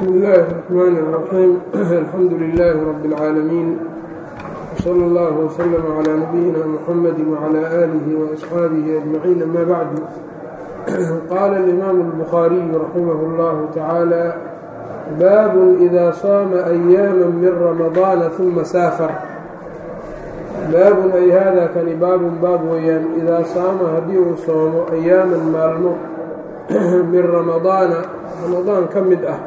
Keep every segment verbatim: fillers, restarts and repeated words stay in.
بسم الله الرحمن الرحيم الحمد لله رب العالمين وصلى الله وسلم على نبينا محمد وعلى آله وأصحابه أجمعين. أما بعد، قال الإمام البخاري رحمه الله تعالى: باب إذا صام أياما من رمضان ثم سافر. baabun ay haadaa kani baabun baab weeyaan idaa saama haddii uu soomo ayaaman maalmo min ramadaana ramadaan ka mid ah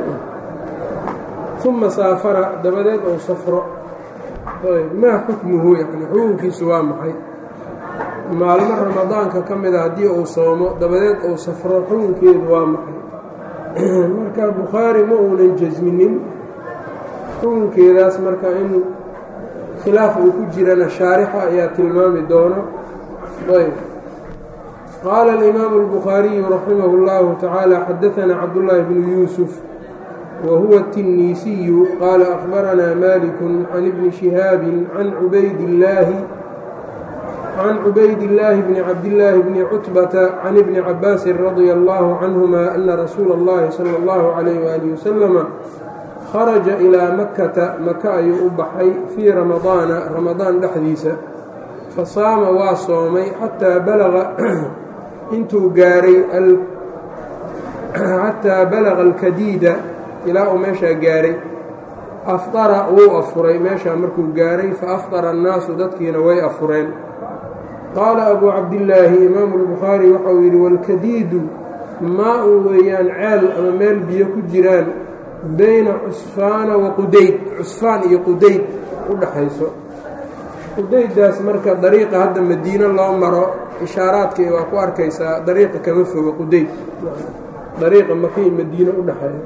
uma saafara dabadeed ou safro. maa xukmuhu yani xukunkiisu waa maxay? maalmo ramadaanka ka mid ah haddii uu soomo dabadeed ou safro xukunkeedu waa maxay? marka bukhaari ma uunan jasminin xukunkeedaas, marka in khilaaf uu ku jirana shaarixa ayaa tilmaami doono. ayb qaala alimaamu اlbukhaariyu raximah اllahu tacaala xadaanaa cabdullaahi bnu yuusuf wa huwa الtinniisiyu qaala akhbaranaa malikun can ibni shihaabin can cubaydillaahi can cubaydillaahi bni cabdillaahi bni cutbata can ibni cabaasin radia allahu canhuma ana rasuula اllahi salى اllahu calayh waalihi wasalama kharaja ilaa makkata maka ayuu u baxay fii ramadaana ramadaan dhexdiisa, fa saama waa soomay xataa balaga intuu gaaray xataa balaga alkadiida ilaa uu meeshaa gaaray. afdara wuu afuray meeshaa markuu gaaray, fa afdara annaasu dadkiina way afureen. qaala abuu cabdillaahi imaamu lbukhaari waxau yidhi: walkadiidu maa uu weeyaan ceel ama meel biyo ku jiraan bayna cusfaana wa qudayd, cusfaan iyo qudayd u dhaxayso. qudayddaas marka dariiqa hadda madiino loo maro ishaaraadkii waa ku arkaysaa, dariiqa kama fogo qudayd, dariiqa makii madiino u dhaxeeya.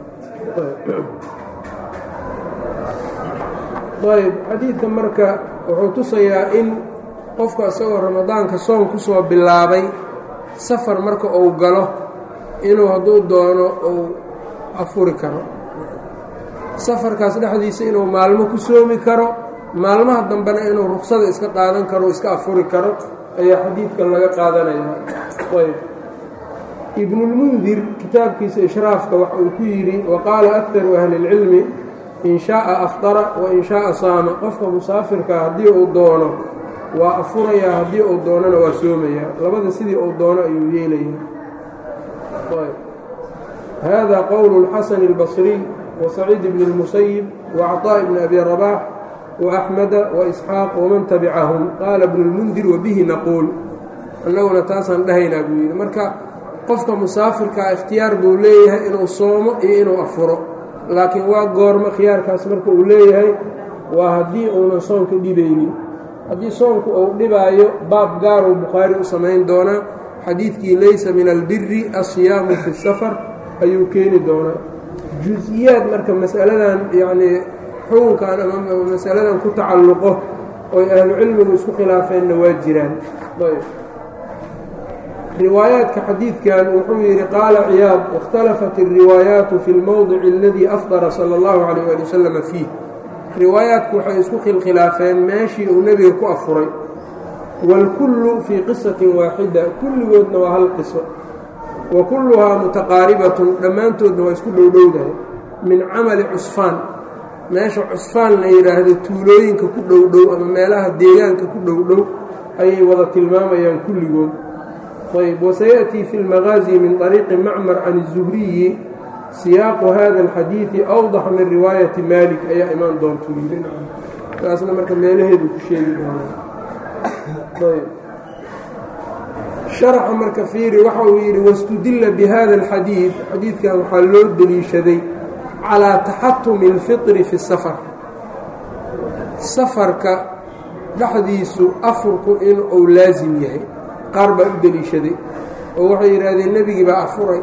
ayb xadiidka marka wuxuu tusayaa in qofka isagoo ramadaanka soon ku soo bilaabay safar marka uu galo inuu hadduu doono uu afuri karo, safarkaas dhexdiisa inuu maalmo ku soomi karo, maalmaha dambena inuu ruksada iska qaadan karo o iska afuri karo ayaa xadiidkan laga qaadanayaa. ayb ibnulmundir kitaabkiisa ishraafka waxa uu ku yidhi: waqaala aktaru ahli اlcilmi in shaaa afdara wa in shaaa saama. qofka musaafirkaa haddii uu doono waa afurayaa, haddii uu doonona waa soomayaa, labada sidii uu doono ayuu yeelayaa. hada qowlu اlxasan اlbasriy وسعيid بن المسyب وعطاء بن أbي رباح وأحمد وإسحاaq وman تبcaهm. qaala بن الmنdir وbihi نquul, annaguna taasaan dhahaynaa buu yidhi. marka qofka musaafirkaa ikhtiyaar buu leeyahay inuu soomo iyo inuu afuro, laakiin waa goormo khiyaarkaas marka uu leeyahay? waa haddii uunan soonka dhibaynin. haddii soonku uu dhibaayo baab gaaruu bukhaari u samayn doonaa, xadiidkii laysa min albiri الصiyaamu fi الsafar ayuu keeni doonaa. jus-iyaad marka masaladan yacnii xukunkan ama masaladan ku tacalluqo oy ahlu cilmigu isku khilaafeenna waa jiraan. ayb riwaayaadka xadiidkan wuxuu yidhi qaala ciyaad: ikhtalafat الriwaayaatu fi اlmowdici aladii afdara salى اllahu calayh ali wasalama fiih. riwaayaadku waxay isku khilkhilaafeen meeshii uu nebiga ku afuray. wاlkullu fii qisatin waaxida, kulligoodna waa hal qiso. wa kulluhaa mutaqaaribatun, dhammaantoodna waa isku dhowdhowdahay. min camali cusfaan, meesha cusfaan la yidhaahdo tuulooyinka ku dhowdhow ama meelaha deegaanka ku dhowdhow ayay wada tilmaamayaan kulligood. ayb wasayaأtii fi اlmagaazi min طariiqi macmar can الzuhriyi siyaaqu hada اlxadiidi awdax min riwaayati malik ayaa imaan doontuu yidhi. taasna marka meelaheedu ku sheegi doonaa. ayb sharaxa marka fiiri waxa uu yidhi: wاstudila bihada اlxadiid, xadiidkan waxaa loo deliishaday calىa taxatumi اlfiطri fi الsafar, safarka dhexdiisu afurku in uu laasim yahay. qaar baa u deliishaday oo waxay yidhaahdeen nebigii baa afuray.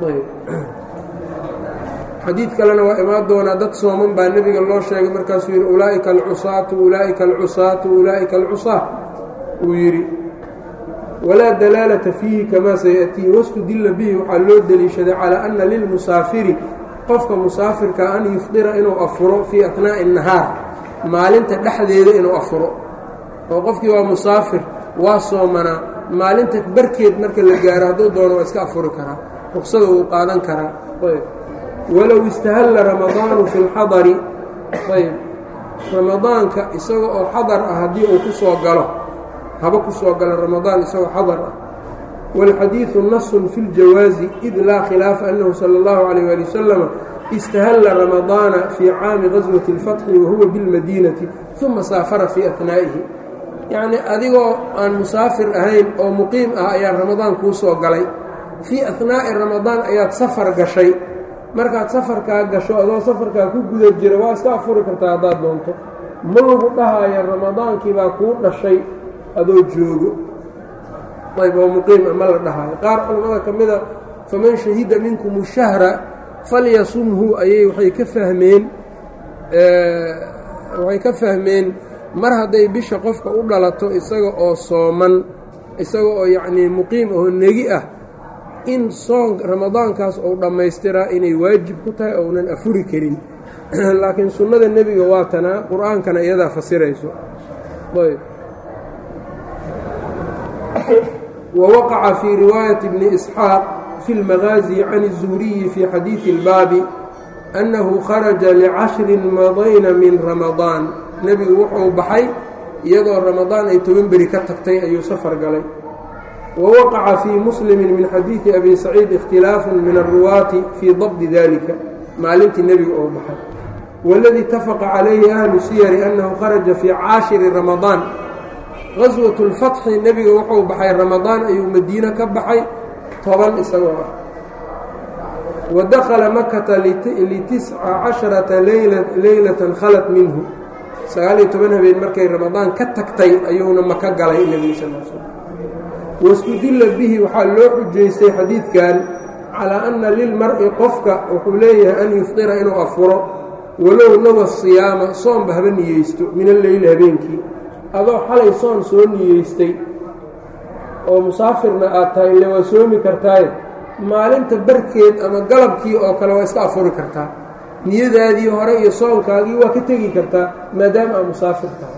xadiid kalena waa imaan doonaa, dad sooman baa nebiga loo sheegay, markaasuu yidhi: ulaa'ika alcusaatu ulaa'ika alcusaatu ulaa'ika alcusaa uu yidhi. walaa dalaalata fiihi kamaa sayaأtii. wastudila bihi waxaa loo deliishaday calىa ana lilmusaafiri, qofka musaafirka an yufdira inuu afuro fii ahnaaءi الnahaar, maalinta dhexdeeda inuu afuro. oo qofkii waa musaafir, waa soomanaa, maalinta barkeed marka la gaaro hadduu doono waa iska afuri karaa, ruksada wuu qaadan karaa. walow istahalla ramadaanu fi lxadari ayb ramadaanka isaga oo xadar ah haddii uu ku soo galo haba ku soo galo ramadaan isagoo xadar ah wاlxadiiثu nasun fi اljawaazi id laa khilaafa annahu salى اllahu عalيه ali wasalama istahalla ramadaana fii caami gaswati اlfatxi wahuwa biاlmadiinati uma saafara fii ahnaa'ihi yacnii adigoo aan musaafir ahayn oo muqiim ah ayaa ramadaan kuu soo galay fii ahnaa'i ramadaan ayaad safar gashay markaad safarkaa gasho adoo safarkaa ku guda jira waa iska afuri kartaa haddaad doonto ma lagu dhahaya ramadaankii baa kuu dhashay adoo joogo ayb oo muqiima ma la dhahayo qaar culamada ka mida faman shahida minkum shahra falyasumhu ayay waxay ka fahmeen waxay ka fahmeen mar hadday bisha qofka u dhalato isaga oo sooman isaga oo yacnii muqiim oo negi ah in soon ramadaankaas ou dhammaystiraa inay waajib ku tahay ounan afuri karin laakiin sunnada nebiga waa tanaa qur-aankana iyadaa fasirayso ayb wawaqaca fii riwaayati bni isxaaq fi اlmagaazi can الzuhriyi fii xadiidi اlbaabi annahu kharaja licashrin madayna min ramadaan nebigu wuxuu baxay iyadoo ramadaan ay toban beri ka tagtay ayuu safar galay wawaqaca fii muslimi min xadiidi abi saciid ikhtilaafu min alruwaati fii dabdi dalika maalintii nebiga oo baxay waladii itafaqa calayhi ahlu siyari annahu kharaja fii caashiri ramadaan gaswat اlfatxi nebiga wuxuu baxay ramadaan ayuu madiine ka baxay toban isagoo ah wa dakhala makata litisca casharata leylatan khalat minhu sagaaliyo toban habeen markay ramadaan ka tagtay ayuuna maka galay nebiga sal l slm wاstudila bihi waxaa loo xujaystay xadiidkan calىa ana lilmar-i qofka wuxuu leeyahay an yuftira inuu afuro walow nawa siyaama soonba haba niyeysto min alleyli habeenkii adoo xalay soon soo niyeystay oo musaafirna aad tahay ile waa soomi kartaaye maalinta barkeed ama galabkii oo kale waa iska afuri kartaa niyadaadii hore iyo soonkaagii waa ka tegi kartaa maadaama aad musaafir tahay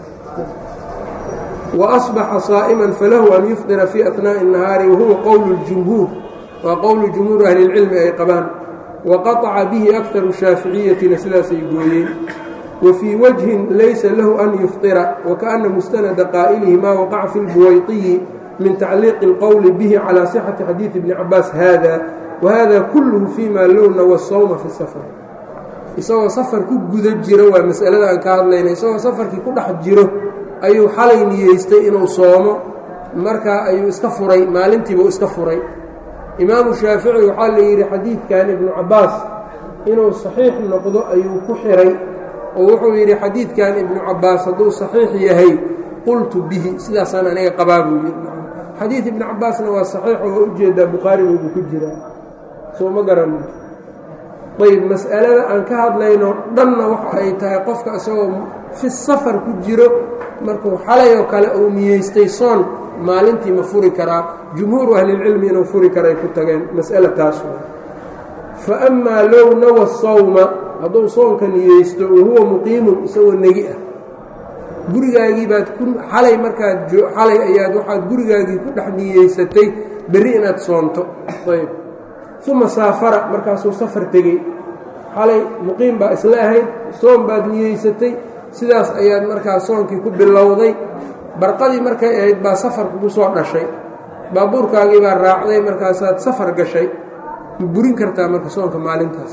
وأصبxa صائما falahu an yufطira fي أثناءi النahaari wahuwa qowl الجumhuur waa qowlu jumhuur ahli اlcilmi ay qabaan waqaطca bihi أkharu shaaficiyatina sidaasay gooyeen wafii wجهin laysa lahu an yufطira wakaأna mustanada qaa'ilihi ma waqaca fi اlbuwayطiyi min tacliiqi اlqowli bihi calى صxaةi xadiiثi bni cabaas hada wahada kulhu fيma lowna wالsawma fi الsafr isagoo safar ku guda jiro waa masalada aan ka hadlayna isagoo safarkii ku dhex jiro ayuu xalay niyeystay inuu soomo markaa ayuu iska furay maalintiibuu iska furay imaamu shaafici waxaa la yidhi xadiidkan ibnu cabbaas inuu saxiix noqdo ayuu ku xiray oo wuxuu yidhi xadiidkan ibnu cabbaas hadduu saxiix yahay qultu bihi sidaasaan aniga qabaa buu yidhi xadiid ibnu cabbaasna waa saxiix oo ujeedaa bukhaarigoobu ku jiraa soo ma garanin ayb mas'alada aan ka hadlayno dhanna waxa ay tahay qofka isagoo fi safar ku jiro markuu xalay oo kale uu niyeystay soon maalintii ma furi karaa jumhuuru ahlilcilmi inuu furi karay ku tageen mas'ala taas fa amaa low nawa sawma hadduu soonka niyeysto wahuwa muqiimun isagoo negi ah gurigaagii baad ku xalay markaad xalay ayaad waxaad gurigaagii ku dhex niyeysatay berri inaad soonto ayb uma saafara markaasuu safar tegey xalay muqiim baa isla ahayd soon baad niyeysatay sidaas ayaad markaa soonkii ku bilowday barqadii markay ahayd baa safar kugu soo dhashay baabuurkaagii baa raacday markaasaad safar gashay ma burin kartaa marka soonka maalintaas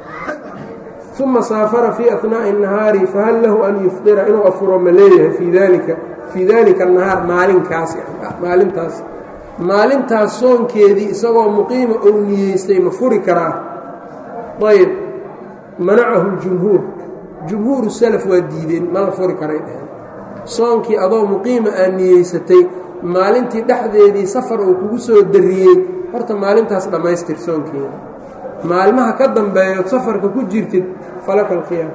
uma saafara fii ahnaa'i الnahaari fahal lahu an yufطira inuu afuro ma leeyahay fii dalika fii dalika الnahaar maalinkaas maalintaas maalintaas soonkeedii isagoo muqiima ou niyeystay ma furi karaa ayb manacahu اljumhuur jumhuuru salaf waa diideen ma la furi karay dheheen soonkii adoo muqiima aad niyeysatay maalintii dhexdeedii safar uu kugu soo dariyey horta maalintaas dhammaystir soonkeeda maalmaha ka dambeeyood safarka ku jirtid falaka alkhiyaar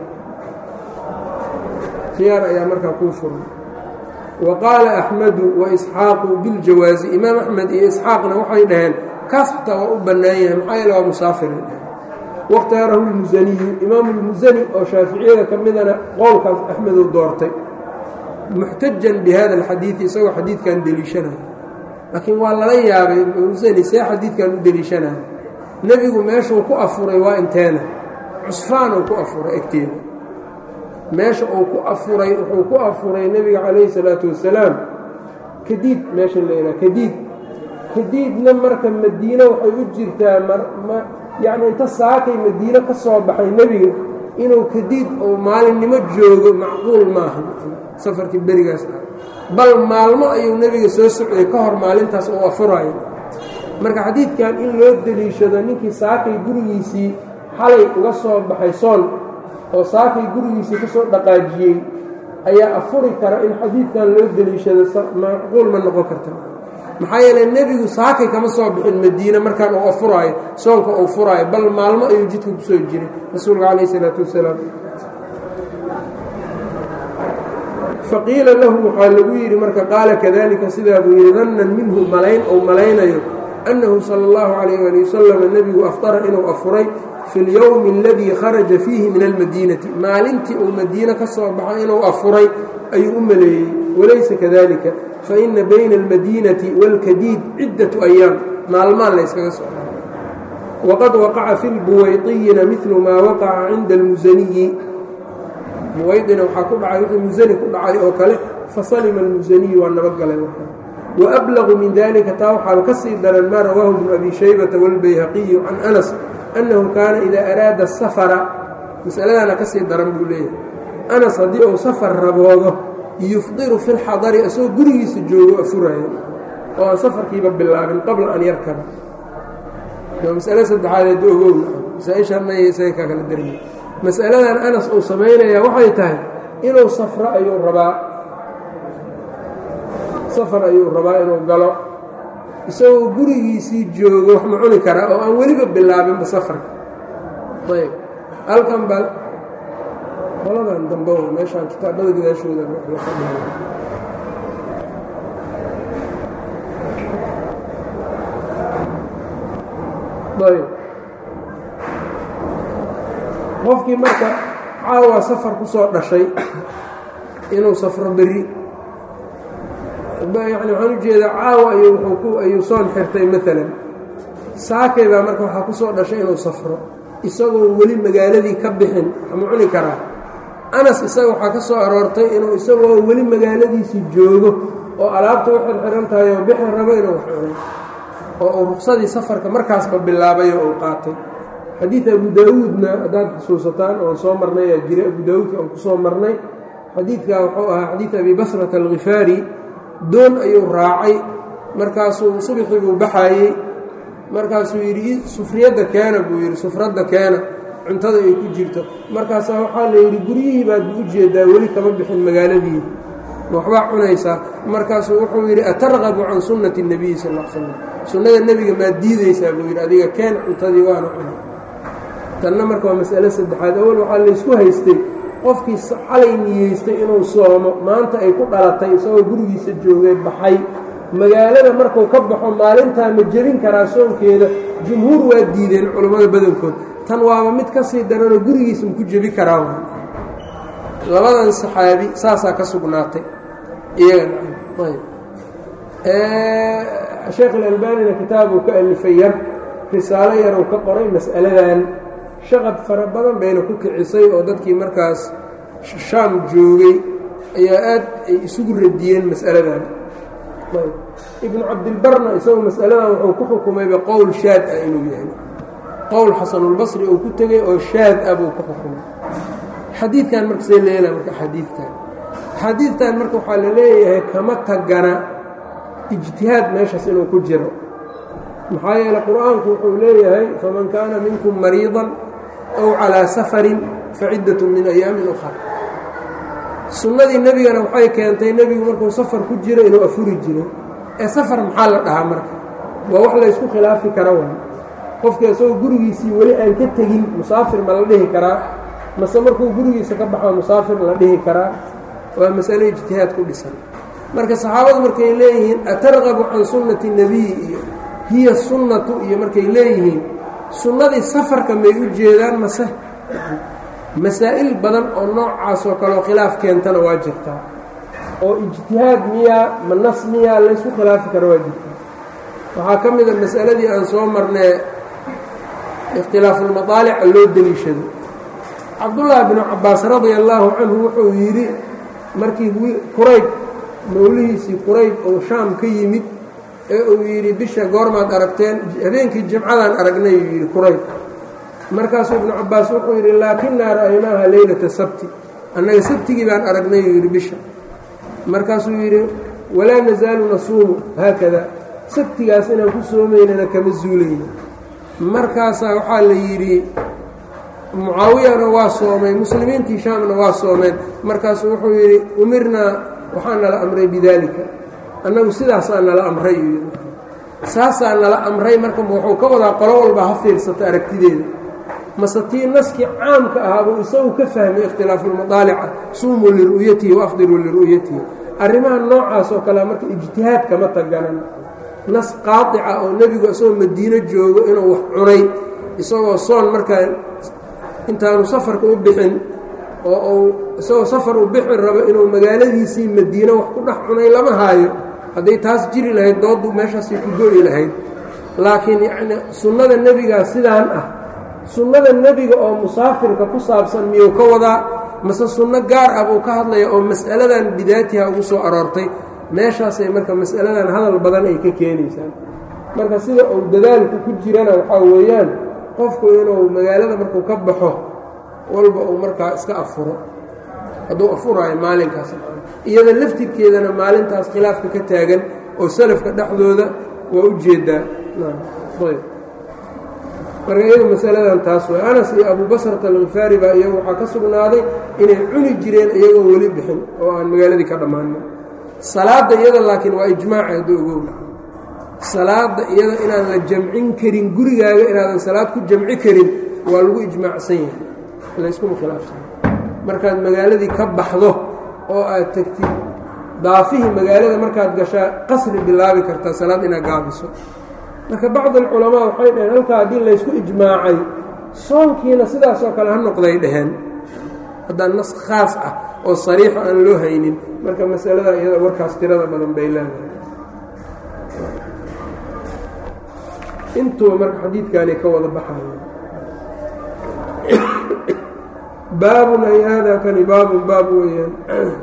khiyaar ayaa markaa kuu furan wa qaala axmedu wa isxaaqu biاljawaazi imaam axmed iyo isxaaqna waxay dhaheen kaas xataa waa u bannaan yahay maxaa yeele waa musaafiray dheheen wakhtaarahu lmusaniyu imaamu lmusani oo shaaficiyada ka midana qowlkaas axmeduu doortay muxtajan bi hada alxadiidi isagoo xadiidkan deliishanaya laakiin waa lala yaabay musani see xadiidkan u deliishanaya nebigu meeshuu ku afuray waa inteena cusfaan uu ku afuray agteeda meesha uu ku afuray wuxuu ku afuray nebiga calayhi salaatu wasalaam kadiid meesha la yidhaha kadiid kadiidna marka madiine waxay u jirtaa ma yacni inta saakay madiine ka soo baxay nebiga inuu kadiid uu maalinimo joogo macquul maaha safarkii berigaas ah bal maalmo ayuu nebiga soo socday ka hor maalintaas uu afurayo marka xadiidkan in loo deliishado ninkii saakay gurigiisii xalay uga soo baxay soon oo saakay gurigiisii ka soo dhaqaajiyey ayaa afuri kara in xadiidkan loo deliishado macquul ma noqon karta maxaa yeelay nebigu saakay kama soo bixin madiine markaan uu afuraayo soonka uu furaayo bal maalmo ayuu jidka ku soo jiray rasuulka calayhi salaatu wasalaam faqiila lahu waxaa lagu yidhi marka qaala kadalika sidaa buu yidhi dannan minhu malayn ou malaynayo annahu sala allahu calayh ali wasalam nebigu aftara inuu afuray fi اlyowmi aladii kharaja fiihi min almadiinati maalintii uu madiine ka soo baxay inuu afuray ayuu u maleeyey walaysa kadalika faina bayna almadiinati wاlkadiid ciddatu ayaam maalmaan la yskaga soo waqad waqaca fi lbuwayطiyina midlu maa waqaca cinda almusaniyi buwaydina waxaa ku dhacay wixii musani ku dhacay oo kale fasalima almusaniyu waa nabadgalay marka waablagu min dalika taa waxaaba ka sii daran maa rawaahu bnu abi shaybata wاlbayhaqiyu can anas annahu kaana idaa araada safara masaladana ka sii daran buu leeyahay anas haddii uu safar raboodo yufdiru fi lxadari isagoo gurigiisa joogo afuraayo oo aan safarkiiba bilaabin qabla an yarkaba waa masale saddexaadeed ogowna masaa-ishaana isaga kaa kala darmi masaladan anas uu samaynayaa waxay tahay inuu safro ayuu rabaa safar ayuu rabaa inuu galo isagoo gurigiisii joogo wax ma cuni karaa oo aan weliba bilaabinba safarka ayb halkan baa qoladan dambe meeshaan kitaabada gadaashooda la fadhiyo ayb qofkii marka caawa safar ku soo dhashay inuu safro berri yani waxaan ujeedaa caawa ayuu wuxuu ku ayuu soon xirtay maalan saakay baa marka waxaa ku soo dhashay inuu safro isagoo weli magaaladii ka bixin waxma cuni karaa anas isaga waxaa ka soo aroortay inuu isagoo weli magaaladiisii joogo oo alaabta u xirxiran tahay oo bixi rabo inuu wax cunay oo uu ruqsadii safarka markaasba bilaabay oo uu qaatay xadiid abu daawuudna haddaad xusuusataan oon soo marnay aa jiray abu daawuudka aan ku soo marnay xadiidkaa wuxuu ahaa xadiid abi basrata alkhifaari doon ayuu raacay markaasuu subxii buu baxaayey markaasuu yidhi sufriyadda keena buu yidhi sufradda keena cuntada ay ku jirto markaasaa waxaa la yidhi guryihii baad bu u jeedaa weli kama bixin magaaladii waxbaa cunaysaa markaasuu wuxuu yidhi atarqabu can sunnati اnebiyi sal l slam sunnada nebiga maad diidaysaa buu yidhi adiga keen cuntadii waana cunay tanna marka waa mas'alo saddexaad awal waxaa laysku haystay qofkii xalay niyeystay inuu soomo maanta ay ku dhalatay isagoo gurigiisa joogay baxay magaalada markuu ka baxo maalintaa ma jebin karaa soonkeeda jumhuur waa diideen culammada badankood tan waaba mid ka sii daranoo gurigiisa ma ku jebi karaa labadan saxaabi saasaa ka sugnaatay iyagana sheekh alalbanina kitaabuu ka alifay yar risaalo yaruu ka qoray mas'aladan shaqab fara badan bayna ku kicisay oo dadkii markaas shaam joogay ayaa aad ay isugu radiyeen mas'aladan ibnu cabdilbarna isagoo mas'aladan wuxuu ku xukumayba qowl shaad ah inuu yahay qowl xasanulbasri uu ku tegey oo shaad ah buu ku xukumay xadiidkan marka see leelaa marka xadiidkan xadiidkan marka waxaa la leeyahay kama tagana ijtihaad meeshaas inuu ku jiro maxaa yeele qur-aanku wuxuu leeyahay faman kaana minkum mariidan aw calaa safarin faciddatun min ayaamin ukhar sunnadii nebigana waxay keentay nebigu markuu safar ku jiro inuu afuri jiro ee safar maxaa la dhahaa marka waa wax laysku khilaafi kara way qofkii isagoo gurigiisii weli aan ka tegin musaafir ma la dhihi karaa mase markuu gurigiisa ka baxo musaafir la dhihi karaa waa masale ijtihaad ku dhisan marka saxaabadu markay leeyihiin atarqabu can sunnati nebiyi iyo hiya sunnatu iyo markay leeyihiin sunnadii safarka may u jeedaan mase masaa'il badan oo noocaas oo kaleoo khilaaf keentana waa jirtaa oo ijtihaad miyaa ma nas miyaa laysku khilaafi karo waa jirtaa waxaa ka mida mas'aladii aan soo marnee ikhtilaafulmadaalica loo deliishado cabdullaahi binu cabbaas radia allaahu canhu wuxuu yidhi markii qurayb mawlihiisii qurayb oo shaam ka yimid ee uu yidhi bisha goormaad aragteen habeenkii jimcadaan aragnay uu yidhi qurayb markaasuu ibnu cabbaas wuxuu yidhi laakinaa ra'aynaaha leylata sabti annaga sabtigii baan aragnay uu yidhi bisha markaasuu yidhi walaa nasaalu nasuumu haakada sabtigaas inaan ku soomaynana kama zuulayna markaasaa waxaa la yidhi mucaawiyana waa soomay muslimiintii shaamna waa soomeen markaasuu wuxuu yidhi umirnaa waxaa nala amray bidaalika annagu sidaasaa nala amray uu yidhi saasaa nala amray marka wuxuu ka wadaa qolo walba ha fiirsata aragtideeda mase tii naskii caamka ahaa buu isagu ka fahmay ikhtilaafuulmadaalica suumuu liru'yatihi wa afdiruu liru'yatihi arrimaha noocaas oo kalea marka ijtihaad kama taganan nas qaatica oo nebigu isagoo madiino joogo inuu wax cunay isagoo soon markaa intaanu safarka u bixin oo uu isagoo safar u bixi rabo inuu magaaladiisii madiino wax ku dhex cunay lama haayo hadday taas jiri lahayd dooddu meeshaasay ku go'i lahayd laakiin yacni sunnada nebigaa sidaan ah sunnada nebiga oo musaafirka ku saabsan miyuu ka wadaa mase sunno gaar ah buu ka hadlaya oo mas'aladan bidaatiha ugu soo aroortay meeshaasay marka mas'aladan hadal badan ay ka keenaysaan marka sida uu dadaalku ku jirana waxaa weeyaan qofku inuu magaalada markuu ka baxo walba uu markaa iska afuro hadduu afuraayo maalinkaas iyada laftirkeedana maalintaas khilaafka ka taagan oo salafka dhexdooda waa u jeedaa ayb marka iyagu masaladan taas way anas iyo abubasrata alkhifaari baa iyagu waxaa ka sugnaaday inay cuni jireen iyagoo weli bixin oo aan magaaladii ka dhammaanin salaadda iyada laakiin waa ijmaaca hadduu ogowna salaadda iyada inaan la jamcin karin gurigaaga inaadan salaad ku jamci karin waa lagu ijmaacsan yahay layskuma khilaafsan markaad magaaladii ka baxdo oo aad tegtid daafihii magaalada markaad gashaa qasri bilaabi kartaa salaad inaad gaabiso marka bacd alculamaa waxay dhaheen halkaa haddii laysku ijmaacay soonkiina sidaasoo kale ha noqday dhaheen haddaan nas khaas ah oo sariixa aan loo haynin marka masalada iyada warkaas tirada badan bay leedahay intuba marka xadiidkaanay ka wada baxayan baabun ay haadaa kani baabun baab weeyaan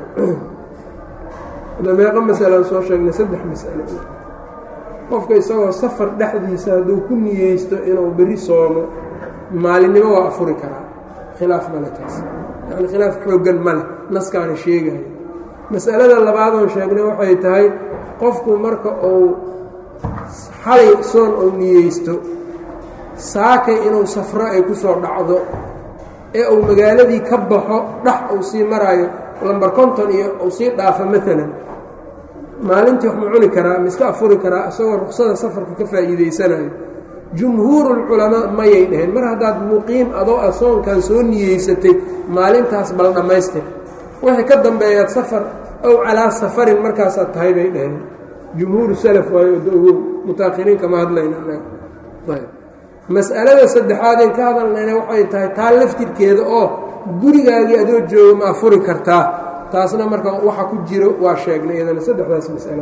ada meeqa masalaan soo sheegnay saddex mas'alo qofka isagoo safar dhexdiisa hadduu ku niyeysto inuu berri soomo maalinimo waa afuri karaa khilaaf male taas yacni khilaaf xooggan male naskaana sheegayo mas'alada labaadoon sheegnay waxay tahay qofku marka uu xalay soon uu niyeysto saakay inuu safro ay ku soo dhacdo ee uu magaaladii ka baxo dhex uu sii maraayo lambar konton iyo uu sii dhaafo maalan maalintii wax ma cuni karaa ma iska afuri karaa isagoo ruksada safarka ka faa'iidaysanayo jumhuurulculamaa mayay dhaheen mar haddaad muqiim adoo ah soonkan soo niyeysatay maalintaas bal dhammaystir wixii ka dambeeyaad safar ow calaa safarin markaasaad tahay bay dhaheen jumhuuru salaf waayo ogow mutaakhiriin kama hadlayna ayb mas'alada saddexaadeen ka hadalnayna waxay tahay taa laftirkeeda oo gurigaagii adoo jooga ma afuri kartaa taasna marka waxa ku jiro waa sheegnay iyadana saddexdaas mas'alo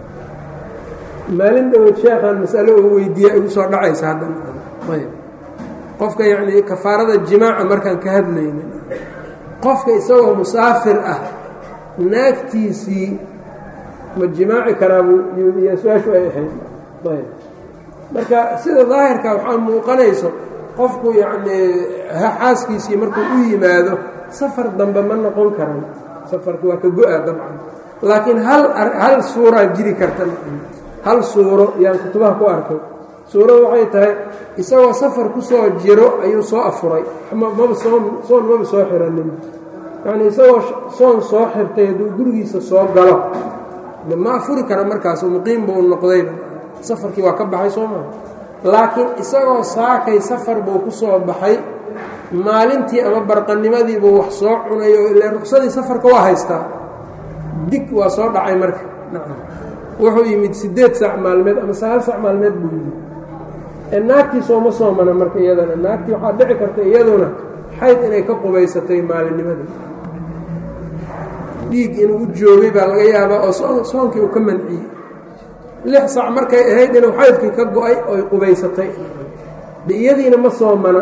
maalin dhawood sheekhaan mas'alo oo weydiiya igu soo dhacaysa haddana ayb qofka yacnii kafaarada jimaaca markaan ka hadlayna qofka isagoo musaafir ah naagtiisii ma jimaaci karaabuu iyo su-aashu ay ahayd ayb marka sida daahirka waxaa muuqanayso qofku yacnii xaaskiisii markuu u yimaado safar dambe ma noqon karan safarki waa ka go-a dabcan laakiin hal hal suuraa jiri karta hal suuro yaan kutubaha ku arkay suuradu waxay tahay isagoo safar ku soo jiro ayuu soo afuray maba soon soon maba soo xiranin yacni isagoo soon soo xirtay hadduu gurigiisa soo galo ma afuri kara markaasu muqiim buu noqdayba safarkii waa ka baxay soo maa laakiin isagoo saakay safar buu ku soo baxay maalintii ama barqannimadiibuu wax soo cunayo ilaa ruksadii safarka waa haystaa dig waa soo dhacay marka wuxuu yimid siddeed saac maalmeed ama sagaal saac maalmeed buu yimid ee naagtii sooma soomana marka iyadana naagtii waxaa dhici karta iyaduna xayd inay ka qubaysatay maalinnimadii dhiig inuu u joogay baa laga yaabaa oo soonkii uu ka manciyey lix saac markay ahayd inuu xaydkii ka go-ay oy qubaysatay de iyadiina ma soomana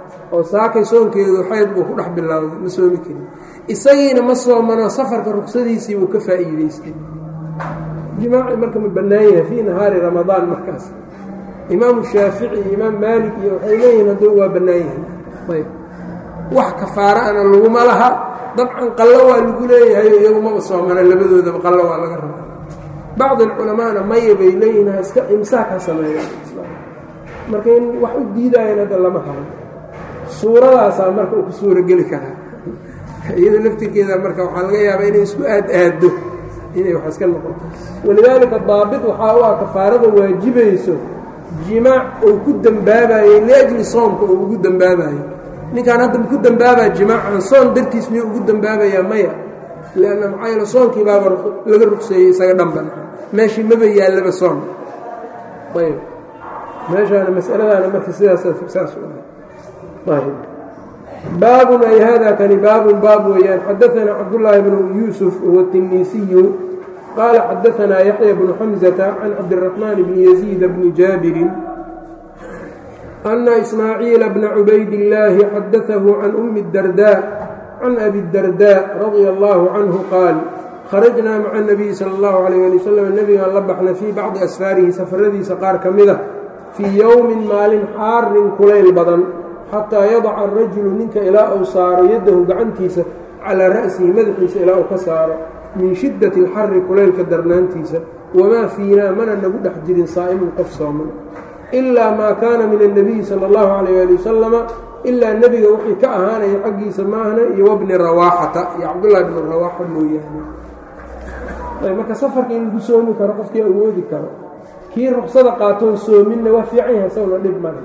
oo saakay soonkeedu xayd buu ku dhex bilowday ma soomi karin isagiina ma soomano safarka ruksadiisii buu ka faa'iidaystay jimaaci marka ma bannaan yahay fii nahaari ramadaan markaas imaamu shaafici iyo imaam maalik iyo waxay leeyihiin hadduu waa bannaan yahay ayb wax kafaara ana laguma laha dabcan qallo waa lagu leeyahay iyagu maba soomana labadoodaba qallo waa laga rabaa bacd alculamaana maya bay leeyihin ha iska imsaak ha sameeyaan marka in wax u diidaayan hadda lama habo suuradaasaa marka uu ku suurogeli karaa iyada laftirkeeda marka waxaa laga yaabaa inay isku aad aaddo inay wax iska noqoto walidaalika daabit waxaa u ah kafaarada waajibayso jimaac uu ku dembaabaayey liajli soomka uu ugu dembaabayo ninkaan hadda ku dembaabaa jimaacan soon dartiis miyuu ugu dembaabayaa maya leanna maxaa yeele soonkii baaba laga rugseeyey isaga dhanban meeshii maba yaallaba soon ayb meeshaana masaladaana marka sidaas saas ayb baabun ay hada kani baabun baab weeyaan xadaanaa cabdullaahi bnu yuusuf huwa الtinisiyu qaala xadaanaa yaxya bnu xamزata can cabdiraxmaan bni yaziida bni jaabirin ana ismaaciila bna cubaydillaahi xadaahu can umi اdardaa can abi اdardaa radia allahu canhu qaal kharajnaa maca الnabiyi sala اllahu alayh ali wasalam nebigaan la baxna fii bacdi asfaarihi safaradiisa qaar ka mida fii yowmin maalin xaarin kulayl badan xataa yadaca arajulu ninka ilaa uu saaro yaddahu gacantiisa calaa ra'sihi madaxiisa ilaa uu ka saaro min shiddati alxari kulaylka darnaantiisa wamaa fiinaa mana nagu dhex jirin saa'imun qof sooman ilaa maa kaana min annabiyi sala allahu calayh ali wasalama ilaa nebiga wixii ka ahaanaya xaggiisa maahna iyo wabni rawaaxata iyo cabdullahi bni rawaaxa mooyaane marka safarka in lagu soomi karo qofkii awoodi karo kii ruksada qaatoon soominna waa fiican yahay sawna dhib male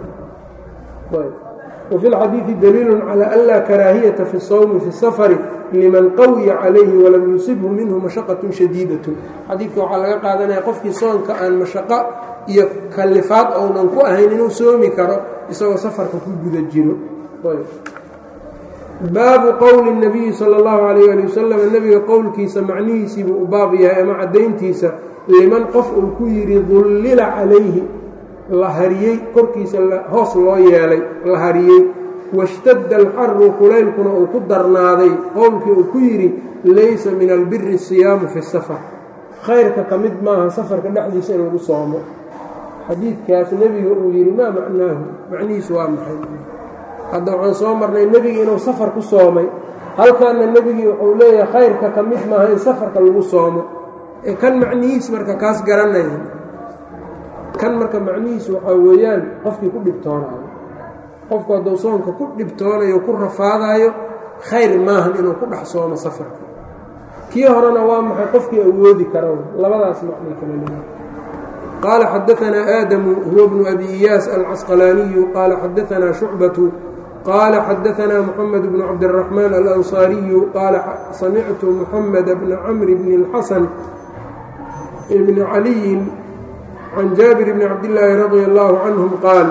وفي الxadيiث dليil عlى أnlا kراahيةa في الصوم في السفر لman qawya عalayhi وlam yusibhu minhu مaشhaقaة شhadيidaة xadiidka waxaa laga qaadanaya qofkii soonka aan mashaqo iyo kalifaad ounan ku ahayn inuu soomi karo isagoo safarka ku guda jiro baabu qowli النabiyi salى الlahu عalيه alي waslm nebiga qowlkiisa macnihiisiibuu u baab yahay ama cadayntiisa liman qof uu ku yidhi dullila calayhi la hariyey korkiisa hoos loo yeelay la hariyey washtadda alxaru kulaylkuna uu ku darnaaday qowlkii uu ku yidhi laysa min albiri siyaamu fi safar khayrka ka mid maaha safarka dhexdiisa in lagu soomo xadiidkaas nebiga uu yidhi maa macnaahu macnihiisu waa maxay hadda waxaan soo marnay nebiga inuu safar ku soomay halkaana nebigii wuxuu leeyahay khayrka ka mid maaha in safarka lagu soomo ee kan macnihiis marka kaas garanaya kan marka macnihiisu waxaa weeyaan qofkii ku dhibtoonaayo qofku hadduu soonka ku dhibtoonayo ku rafaadaayo khayr maahan inuu ku dhex soomo safarka kii horena waa maxay qofkii awoodi kara labadaas macnay kala leeyahay qaala xadaanaa aadamu huwa bnu abi iyaas alcasqalaaniyu qaala xadaanaa shucbatu qaala xadaanaa moxamed bnu cabdiraxmaan alansaariyu qaala samictu moxamed bna camri bni اlxasan bni caliyin can jaabir bni cabdillaahi radia allaahu canhum qaal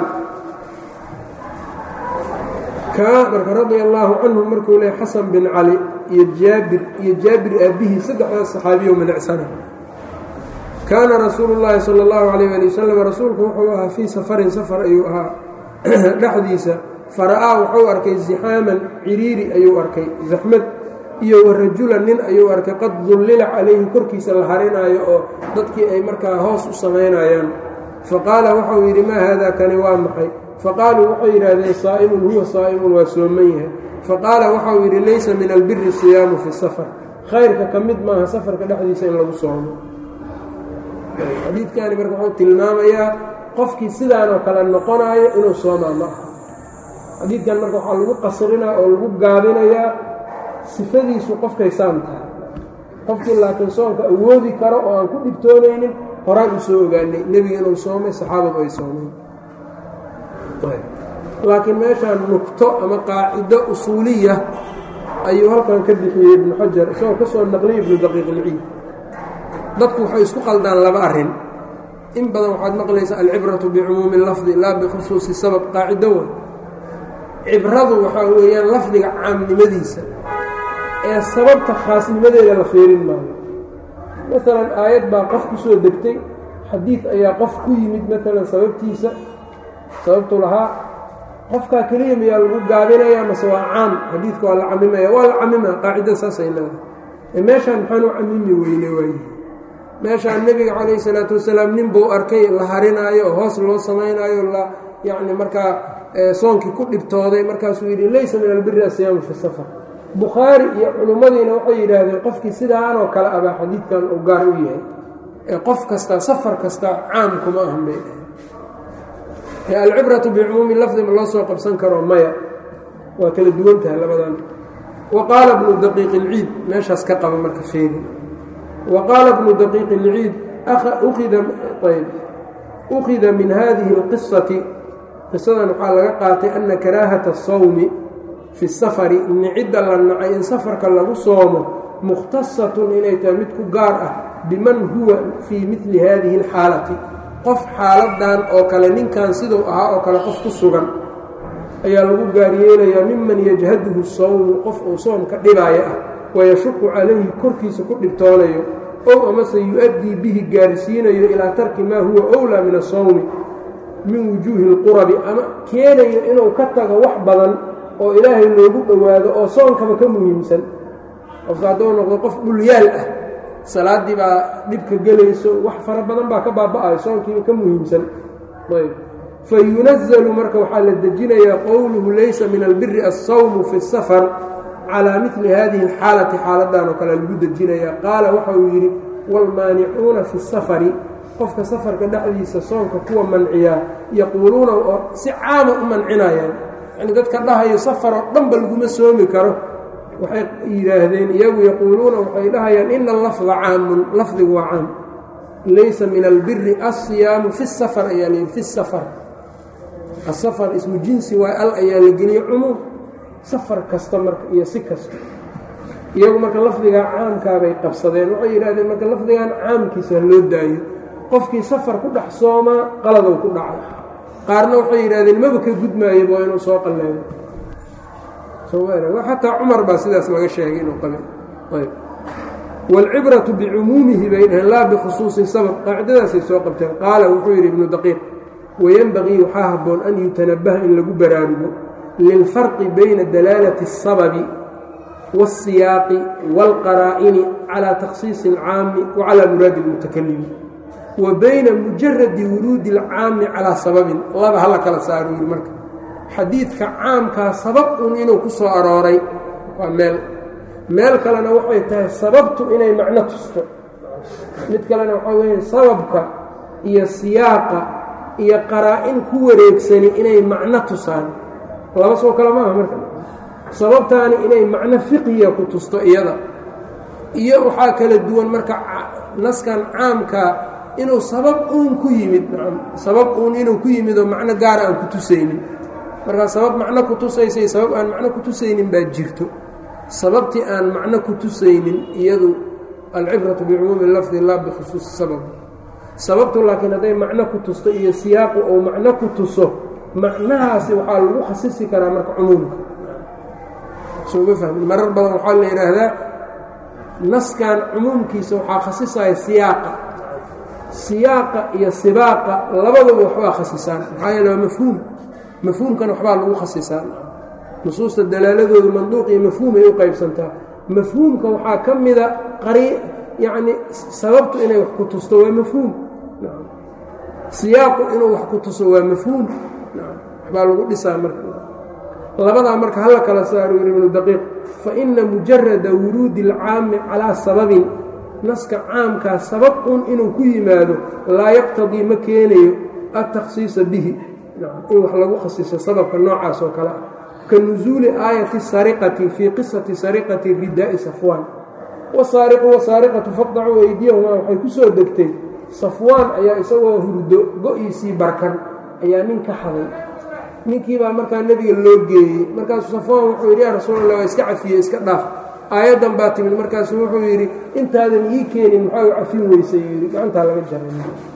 marka radia allaahu canhum markuu leey xasan bin cali iyo jaabir iyo jaabir aabbihii saddexdaas saxaabiyo milicsana kaana rasuulu llaahi sala allahu calayh ali wasalam rasuulku wuxuu ahaa fii safarin safar ayuu ahaa dhexdiisa fara-aa wuxuu arkay zixaaman ciriiri ayuu arkay zaxmad iyo warajulan nin ayuu arkay qad dullila calayhi korkiisa la harinaayo oo dadkii ay markaa hoos u samaynayaan faqaala waxau yidhi maa haadaa kani waa maxay faqaaluu waxay yidhaahdeen saa'imun huwa saa'imun waa sooman yahay faqaala waxau yidhi laysa min albiri siyaamu fi safar khayrka ka mid maaha safarka dhexdiisa in lagu soomo xadiidkani marka wuxuu tilmaamayaa qofkii sidaanoo kale noqonaayo inuu soomaa ma aha xadiidkan marka waxaa lagu qasrinaa oo lagu gaabinayaa sifadiisu qofkay saan tahay qofkii laakiin soonka awoodi karo oo aan ku dhibtoonaynin horaan u soo ogaanay nebiga inuu soomay saxaabadu ay soomeen laakiin meeshaan nugto ama qaacido usuuliya ayuu halkan ka bixiyey ibnu xajar isagoo ka soo naqliyay ibnu daqiiq ilciid dadku waxay isku qaldaan laba arrin in badan waxaad maqlaysaa alcibratu bicumuumi lafdi laa bikhusuusi sabab qaacido wa cibradu waxaa weeyaan lafdiga caamnimadiisa ee sababta khaasnimadeeda la feerin maayo maalan aayad baa qof ku soo degtay xadiid ayaa qof ku yimid maalan sababtiisa sababtu lahaa qofkaa keliya miyaa lagu gaabinayaa mase waa caam xadiidka waa la camimaya waa la camima qaacida saasay leedahay meeshaan maxaan u camimi weyne waaye meeshaan nebiga calayhi salaatu wasalaam nin buu arkay la harinaayo oo hoos loo samaynaayo la yacni markaa soonkii ku dhibtooday markaasuu yidhi laysa min albiri asiyaamu fi safar bukhaari iyo culimmadiina waxay yidhaahdeen qofkii sidaanoo kale abaa xadiidkan uu gaar u yahay ee qof kasta safar kasta caam kuma ahan bay dhahay alcibratu bicumuumi lafdi ma loo soo qabsan karo maya waa kala duwan tahay labadan wa qaala bnu daqiiq ilciid meeshaas ka qaba marka feeri wa qaala bnu daqiiq ilciid ukida ayb ukhida min hadihi اlqisati qisadan waxaa laga qaatay ana karaahata الsawmi fi الsafari nicidda la nacay in safarka lagu soomo mukhtasatun inay tahay mid ku gaar ah biman huwa fii midli hadihi اlxaalati qof xaaladan oo kale ninkan siduu ahaa oo kale qof ku sugan ayaa lagu gaaryeelayaa miman yajhaduhu sawmu qof uu soomka dhibaayo ah wayashuqu calayhi korkiisa ku dhibtoonayo ow amase yu-addii bihi gaarsiinayo ilaa tarki maa huwa owlaa min asawmi min wujuuhi اlqurabi ama keenayo inuu ka tago wax badan oo ilaahay loogu dhowaado oo soonkaba ka muhiimsan qofka hadduu noqdo qof dhulyaal ah salaaddii baa dhibka gelayso wax fara badan baa ka baaba-ayo soonkiiba ka muhiimsan ayb fayunazalu marka waxaa la dejinayaa qowluhu laysa min albiri alsawmu fi الsafar calىa midli hadihi اlxaalati xaaladan oo kale lagu dejinayaa qaala waxa uu yidhi wاlmaanicuuna fi الsafari qofka safarka dhexdiisa soonka kuwa manciyaa yaquuluuna oo si caama u mancinayaan yani dadka dhahayo safar oo dhanba laguma soomi karo waxay yidhaahdeen iyagu yaquuluuna waxay dhahayaan ina allafda caamun lafdigu waa caam laysa min albiri alsiyaamu fi الsafar ayaa layidhi fi الsafar asafar ismu jinsi waa al ayaa la geliyey cumuum safar kasta marka iyo si kasta iyagu marka lafdigaa caamkaabay qabsadeen waxay yidhahdeen marka lafdigan caamkiisa loo daayo qofkii safar ku dhex soomaa qaladow ku dhacay qaarna waxay yidhahdeen maba ka gudmaayaba waa inuu soo qalleeyo xataa cumar baa sidaas laga sheegay inuu qabay ayb waalcibratu bicumuumihi bay dhaheen laa bikhusuusi sabab qaacidadaasay soo qabteen qaala wuxuu yidhi ibnu daqiiq wayenbagii waxaa habboon an yutanabaha in lagu baraarugo lilfarqi bayna dalaalati الsababi wالsiyaaqi wاlqaraa'ini calى takhsiisi اlcaami wacalى muraadi اlmutakalimi wa bayna mujaradi wuruudi اlcaami calىa sababin laba hala kala saaro yiri marka xadiidka caamkaa sabab un inuu ku soo arooray waa meel meel kalena waxay tahay sababtu inay macno tusto mid kalena waxaa weya sababka iyo siyaaqa iyo qaraa-in ku wareegsani inay macno tusaan laba soo kale maaha marka sababtaani inay macno fiqiya ku tusto iyada iyo waxaa kala duwan marka naskan caamkaa inuu sabab uun ku yimid sabab uun inuu ku yimid oo macno gaara aan ku tusaynin markaa sabab macno ku tusaysay sabab aan macno ku tusaynin baa jirto sababtii aan macno ku tusaynin iyadu alcibratu bicumuumi lafdi laa bikhusuusi sabab sababtu laakiin hadday macno ku tusto iyo siyaaqu ou macno ku tuso macnahaasi waxaa lagu khasisi karaa marka cumuumka sooma fahmin marar badan waxaa la yidhaahdaa naskan cumuumkiisa waxaa khasisaya siyaaqa siyaaqa iyo sibaaqa labadaba waxbaa khasisaan maxaa yeele waa mafhuum mafhuumkana waxbaa lagu khasisaan nusuusta dalaaladoodu manduuq iyo mafhuumay u qaybsantaa mafhuumka waxaa ka mida qari yacni sababtu inay wax ku tusto waa mafhuum siyaaqu inuu wax ku tuso waa mafhuum waxbaa lagu dhisaa marka labadaa marka hala kala saaro yiri ibnu daqiiq fa ina mujarada wuruudi اlcaami calaa sababin naska caamkaa sabab un inuu ku yimaado laa yaqtadii ma keenayo altakhsiisa bihi in wax lagu khasiso sababka noocaas oo kale ah ka nusuuli aayati sariqati fii qisati sariqati ridaa'i safwaan wasaariqu wasaariqatu faqdacuu aydiyahumaa waxay ku soo degtay safwaan ayaa isagoo hurdo go-iisii barkan ayaa nin ka xaday ninkii baa markaa nebiga loo geeyey markaasuu safwaan wuxuu yidhi yaa rasuulallah waa iska cafiye iska dhaaf aayaddan baa timid markaasuu wuxuu yidhi intaadan ii keenin maxaa u cafin weysay yidhi gacantaa laga jaray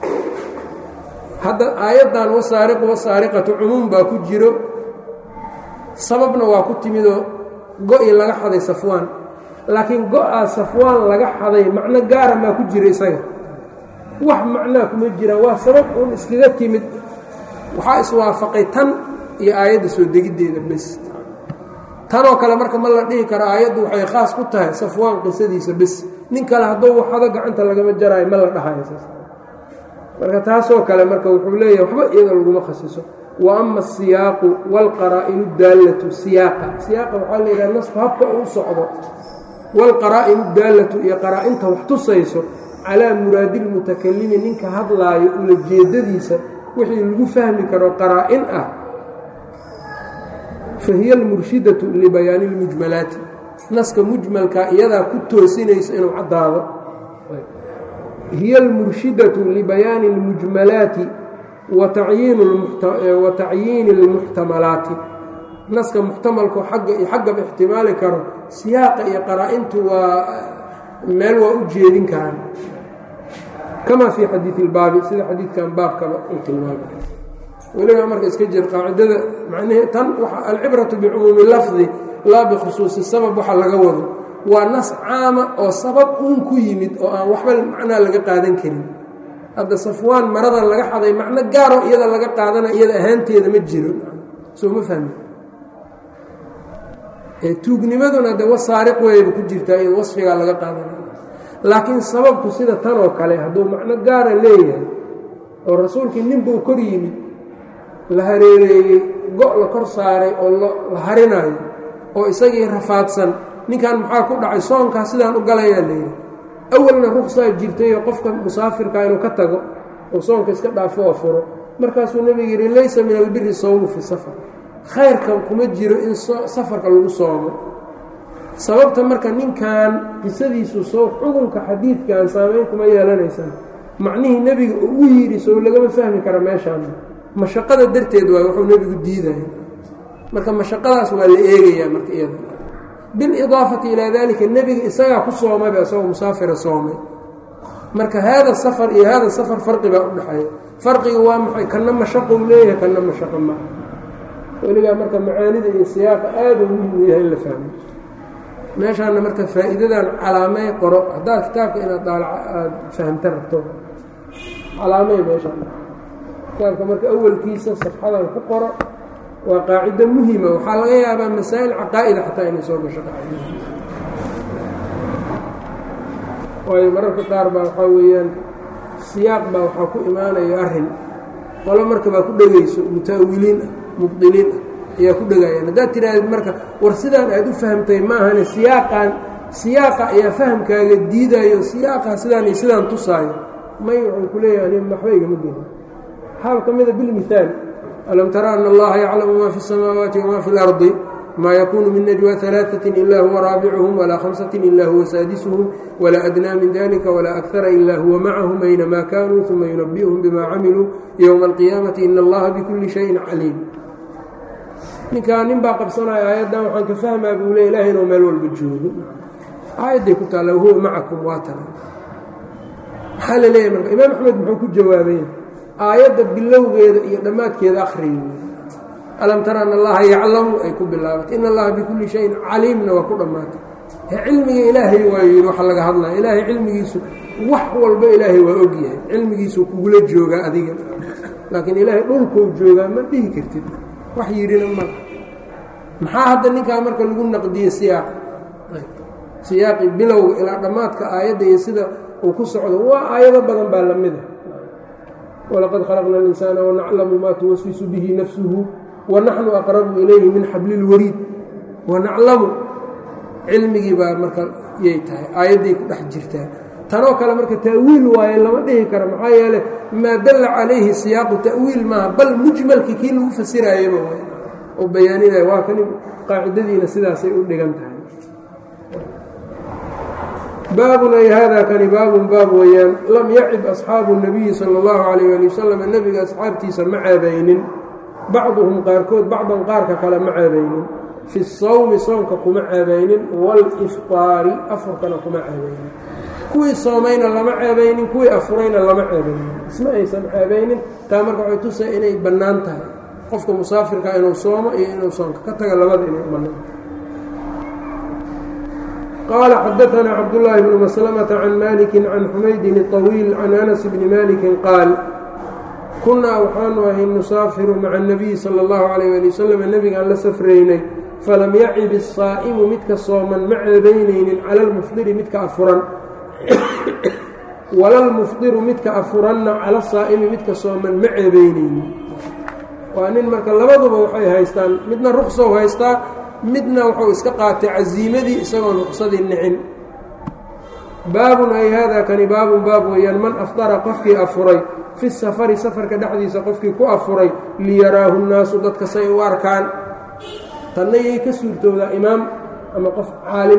hadda aayaddan wasaariqu wasaariqatu cumuum baa ku jiro sababna waa ku timidoo go-i laga xaday safwaan laakiin go-aa safwaan laga xaday macno gaara maa ku jira isaga wax macnaa kuma jiraan waa sabab uun iskaga timid waxaa iswaafaqay tan iyo aayadda soo degiddeeda bes tanoo kale marka ma la dhihi karo aayaddu waxay khaas ku tahay Safwaan qisadiisa bes nin kale hadduu waxada gacanta lagama jaraayo ma la dhahayo saas marka taasoo kale marka wuxuu leeyahay waxba iyada laguma khasiso wa ama asiyaaqu waalqaraa'inu daallatu siyaaqa siyaaqa waxaa la yidhaha nasku habka uu socdo waalqaraa'inu daallatu iyo qaraa-inta wax tusayso calaa muraadi lmutakalimi ninka hadlaayo ula jeedadiisa wixii lagu fahmi karo qaraa-in ah fa hiya almurshidatu libayaani lmujmalaati naska mujmalka iyadaa ku toosinaysa inuu caddaado hiya almurshidatu libayaani اlmujmalaati wa tacyiini اlmuxtamalaati naska muxtamalku agga iyo xaggaba ixtimaali karo siyaaqa iyo qaraa-intu waa meel waa u jeedin karaan kamaa fii xadiidi اlbaabi sida xadiidkan baabkaba uu tilmaamay weligaa marka iska jir qaacidada macnahee tan alcibratu bicumuumi lafdi laa bikhusuusi sabab waxa laga wado waa nas caama oo sabab uun ku yimid oo aan waxba macnaa laga qaadan karin hadda Safwaan maradan laga xaday macno gaaro iyada laga qaadana iyada ahaanteeda ma jiro soo ma fahmi ee tuugnimaduna de wasaariq weeyba ku jirtaa in wasfiga laga qaadana laakiin sababku sida tan oo kale hadduu macno gaara leeyahay oo rasuulkii ninbuu kor yimid la hareereeyey go' la kor saaray oo la harinayo oo isagii rafaadsan ninkan maxaa ku dhacay soonkaa sidaan u galayaa layidhi awalna ruqsaa jirtayoo qofka musaafirkaa inuu ka tago oo soonka iska dhaafo oo furo markaasuu nebigu yidhi laysa min albiri sawmu fi safar khayrkan kuma jiro in safarka lagu soomo sababta marka ninkan qisadiisu soo xukunka xadiidkan saamayn kuma yeelanaysan macnihii nebiga uu yidhi soo lagama fahmi kara meeshaan mashaqada darteed waa wuxuu nebigu diidaya marka mashaqadaas waa la eegayaa marka iyada bilidaafati ilaa dalika nebiga isagaa ku soomayba isagoo musaafira soomay marka haada safar iyo haada safar farqi baa u dhexeeya farqiga waa maxay kana mashaqo u leeyahay kana mashaqo ma weligaa marka macaanida iyo siyaaqa aada u muhim u yahay in la fahmo meeshaana marka faa'iidadan calaamay qoro haddaad kitaabka inaad daalaca aada fahamta rabto calaamay meeshaan kitaabka marka awalkiisa safxadan ku qoro waa qaacido muhima waxaa laga yaabaa masaa'il caqaa'ida xataa inay soo gasho qaacidada waayo mararka qaar baa waxaa weeyaan siyaaq baa waxaa ku imaanaya arrin qolo marka baa ku dhegayso mutaawiliin ah mubdiliin ah ayaa ku dhegayaan haddaad tiraahdeed marka war sidaan aad u fahamtay ma ahane siyaaqan siyaaqa ayaa fahamkaaga diidayo siyaaqaa sidaan iyo sidaan tusaayo may wuxuu ku leeyahay ani waxba igama gelin waxaaba ka mida bilmithaal alam tara ana allaha yaclamu ma fi الsamaawaati wma fi اlardi ma yakunu min najwa ثalaaثaة ila huwa raabicuhum walaa hamsaة ila huwa saadisuhum walaa adnaa min dalika walaa akara ila huwa macahum aynamaa kanuu uma yunabi'uhum bima camiluu ywma alqiyaamati in allaha bikuli shayin caliim ninkaa nin baa qabsanaya aayaddan waxaan ka fahmaa buu le ilahay inuu meel walba joogo aayadday ku taalla wahuwa macakum waa tana maxaa la leeyahay marka imaam axmed muxuu ku jawaabay aayadda bilowgeeda iyo dhammaadkeeda akhriy alam tara an allaha yaclamu ay ku bilaabatay in allaha bikulli shayin caliimna waa ku dhammaatay cilmiga ilaahay waayo yidhi waxa laga hadlaya ilaahay cilmigiisu wax walba ilaahay waa ogyahay cilmigiisuu kugula joogaa adiga laakiin ilaahay dhulkuu joogaa ma dhihi kartid wax yidhina ma maxaa hadda ninkaa marka lagu naqdiyey siyaaqi siyaaqi bilowga ilaa dhammaadka aayadda iyo sida uu ku socdo waa aayado badan baa la mida walaqad khalaqna alinsaana wanaclamu maa tuwaswisu bihi nafsuhu wanaxnu aqrabu ilayhi min xabli lwariid wanaclamu cilmigii baa marka yay tahay aayadday ku dhex jirtaa tanoo kale marka ta'wiil waaye lama dhihi karo maxaa yeele maa dalla calayhi siyaaqu ta'wiil maaha bal mujmalkii kii lagu fasiraayaba waay oo bayaaninaya waa kani qaacidadiina sidaasay u dhigan tahay baabun ay haadaa kani baabun baab weeyaan lam yacib asxaabu الnabiyi salى اllahu calayh ali wasalam nebiga asxaabtiisa ma ceebaynin bacduhum qaarkood bacdan qaarka kale ma ceebaynin fi الsawmi soonka kuma ceebaynin wاlifطaari afurkana kuma ceebaynin kuwii soomayna lama ceebaynin kuwii afurayna lama ceebaynin isma aysan ceebaynin taa marka waxay tusa inay bannaan tahay qofka musaafirka inuu soomo iyo inuu soonka ka taga labada inay bannaan qaala xadaثanaa cabdالlahi bnu maslamةa can maliki can xumaydin الطawiil can anas bni maliki qaal kunaa waxaanu ahay nusaafiru maca الnabiyi salى اllahu عalayh ali wasalam nebigaan la safraynay falam yacib الsaa'imu midka sooman ma ceebaynaynin cala اlmufdiri midka afuran walalmufdiru midka afuranna cala saa'imi midka sooman ma ceebaynaynin. waa nin marka labaduba waxay haystaan, midna ruqsow haystaa, midna wuxuu iska qaatay casiimadii isagoon ruqsadii nicin. baabun ay haadaa kani baabun baab weeyaan man afdara qofkii afuray fi safari safarka dhexdiisa qofkii ku afuray liyaraahu nnaasu dadka say u arkaan. tanna yay ka suurtoodaa imaam ama qof caalim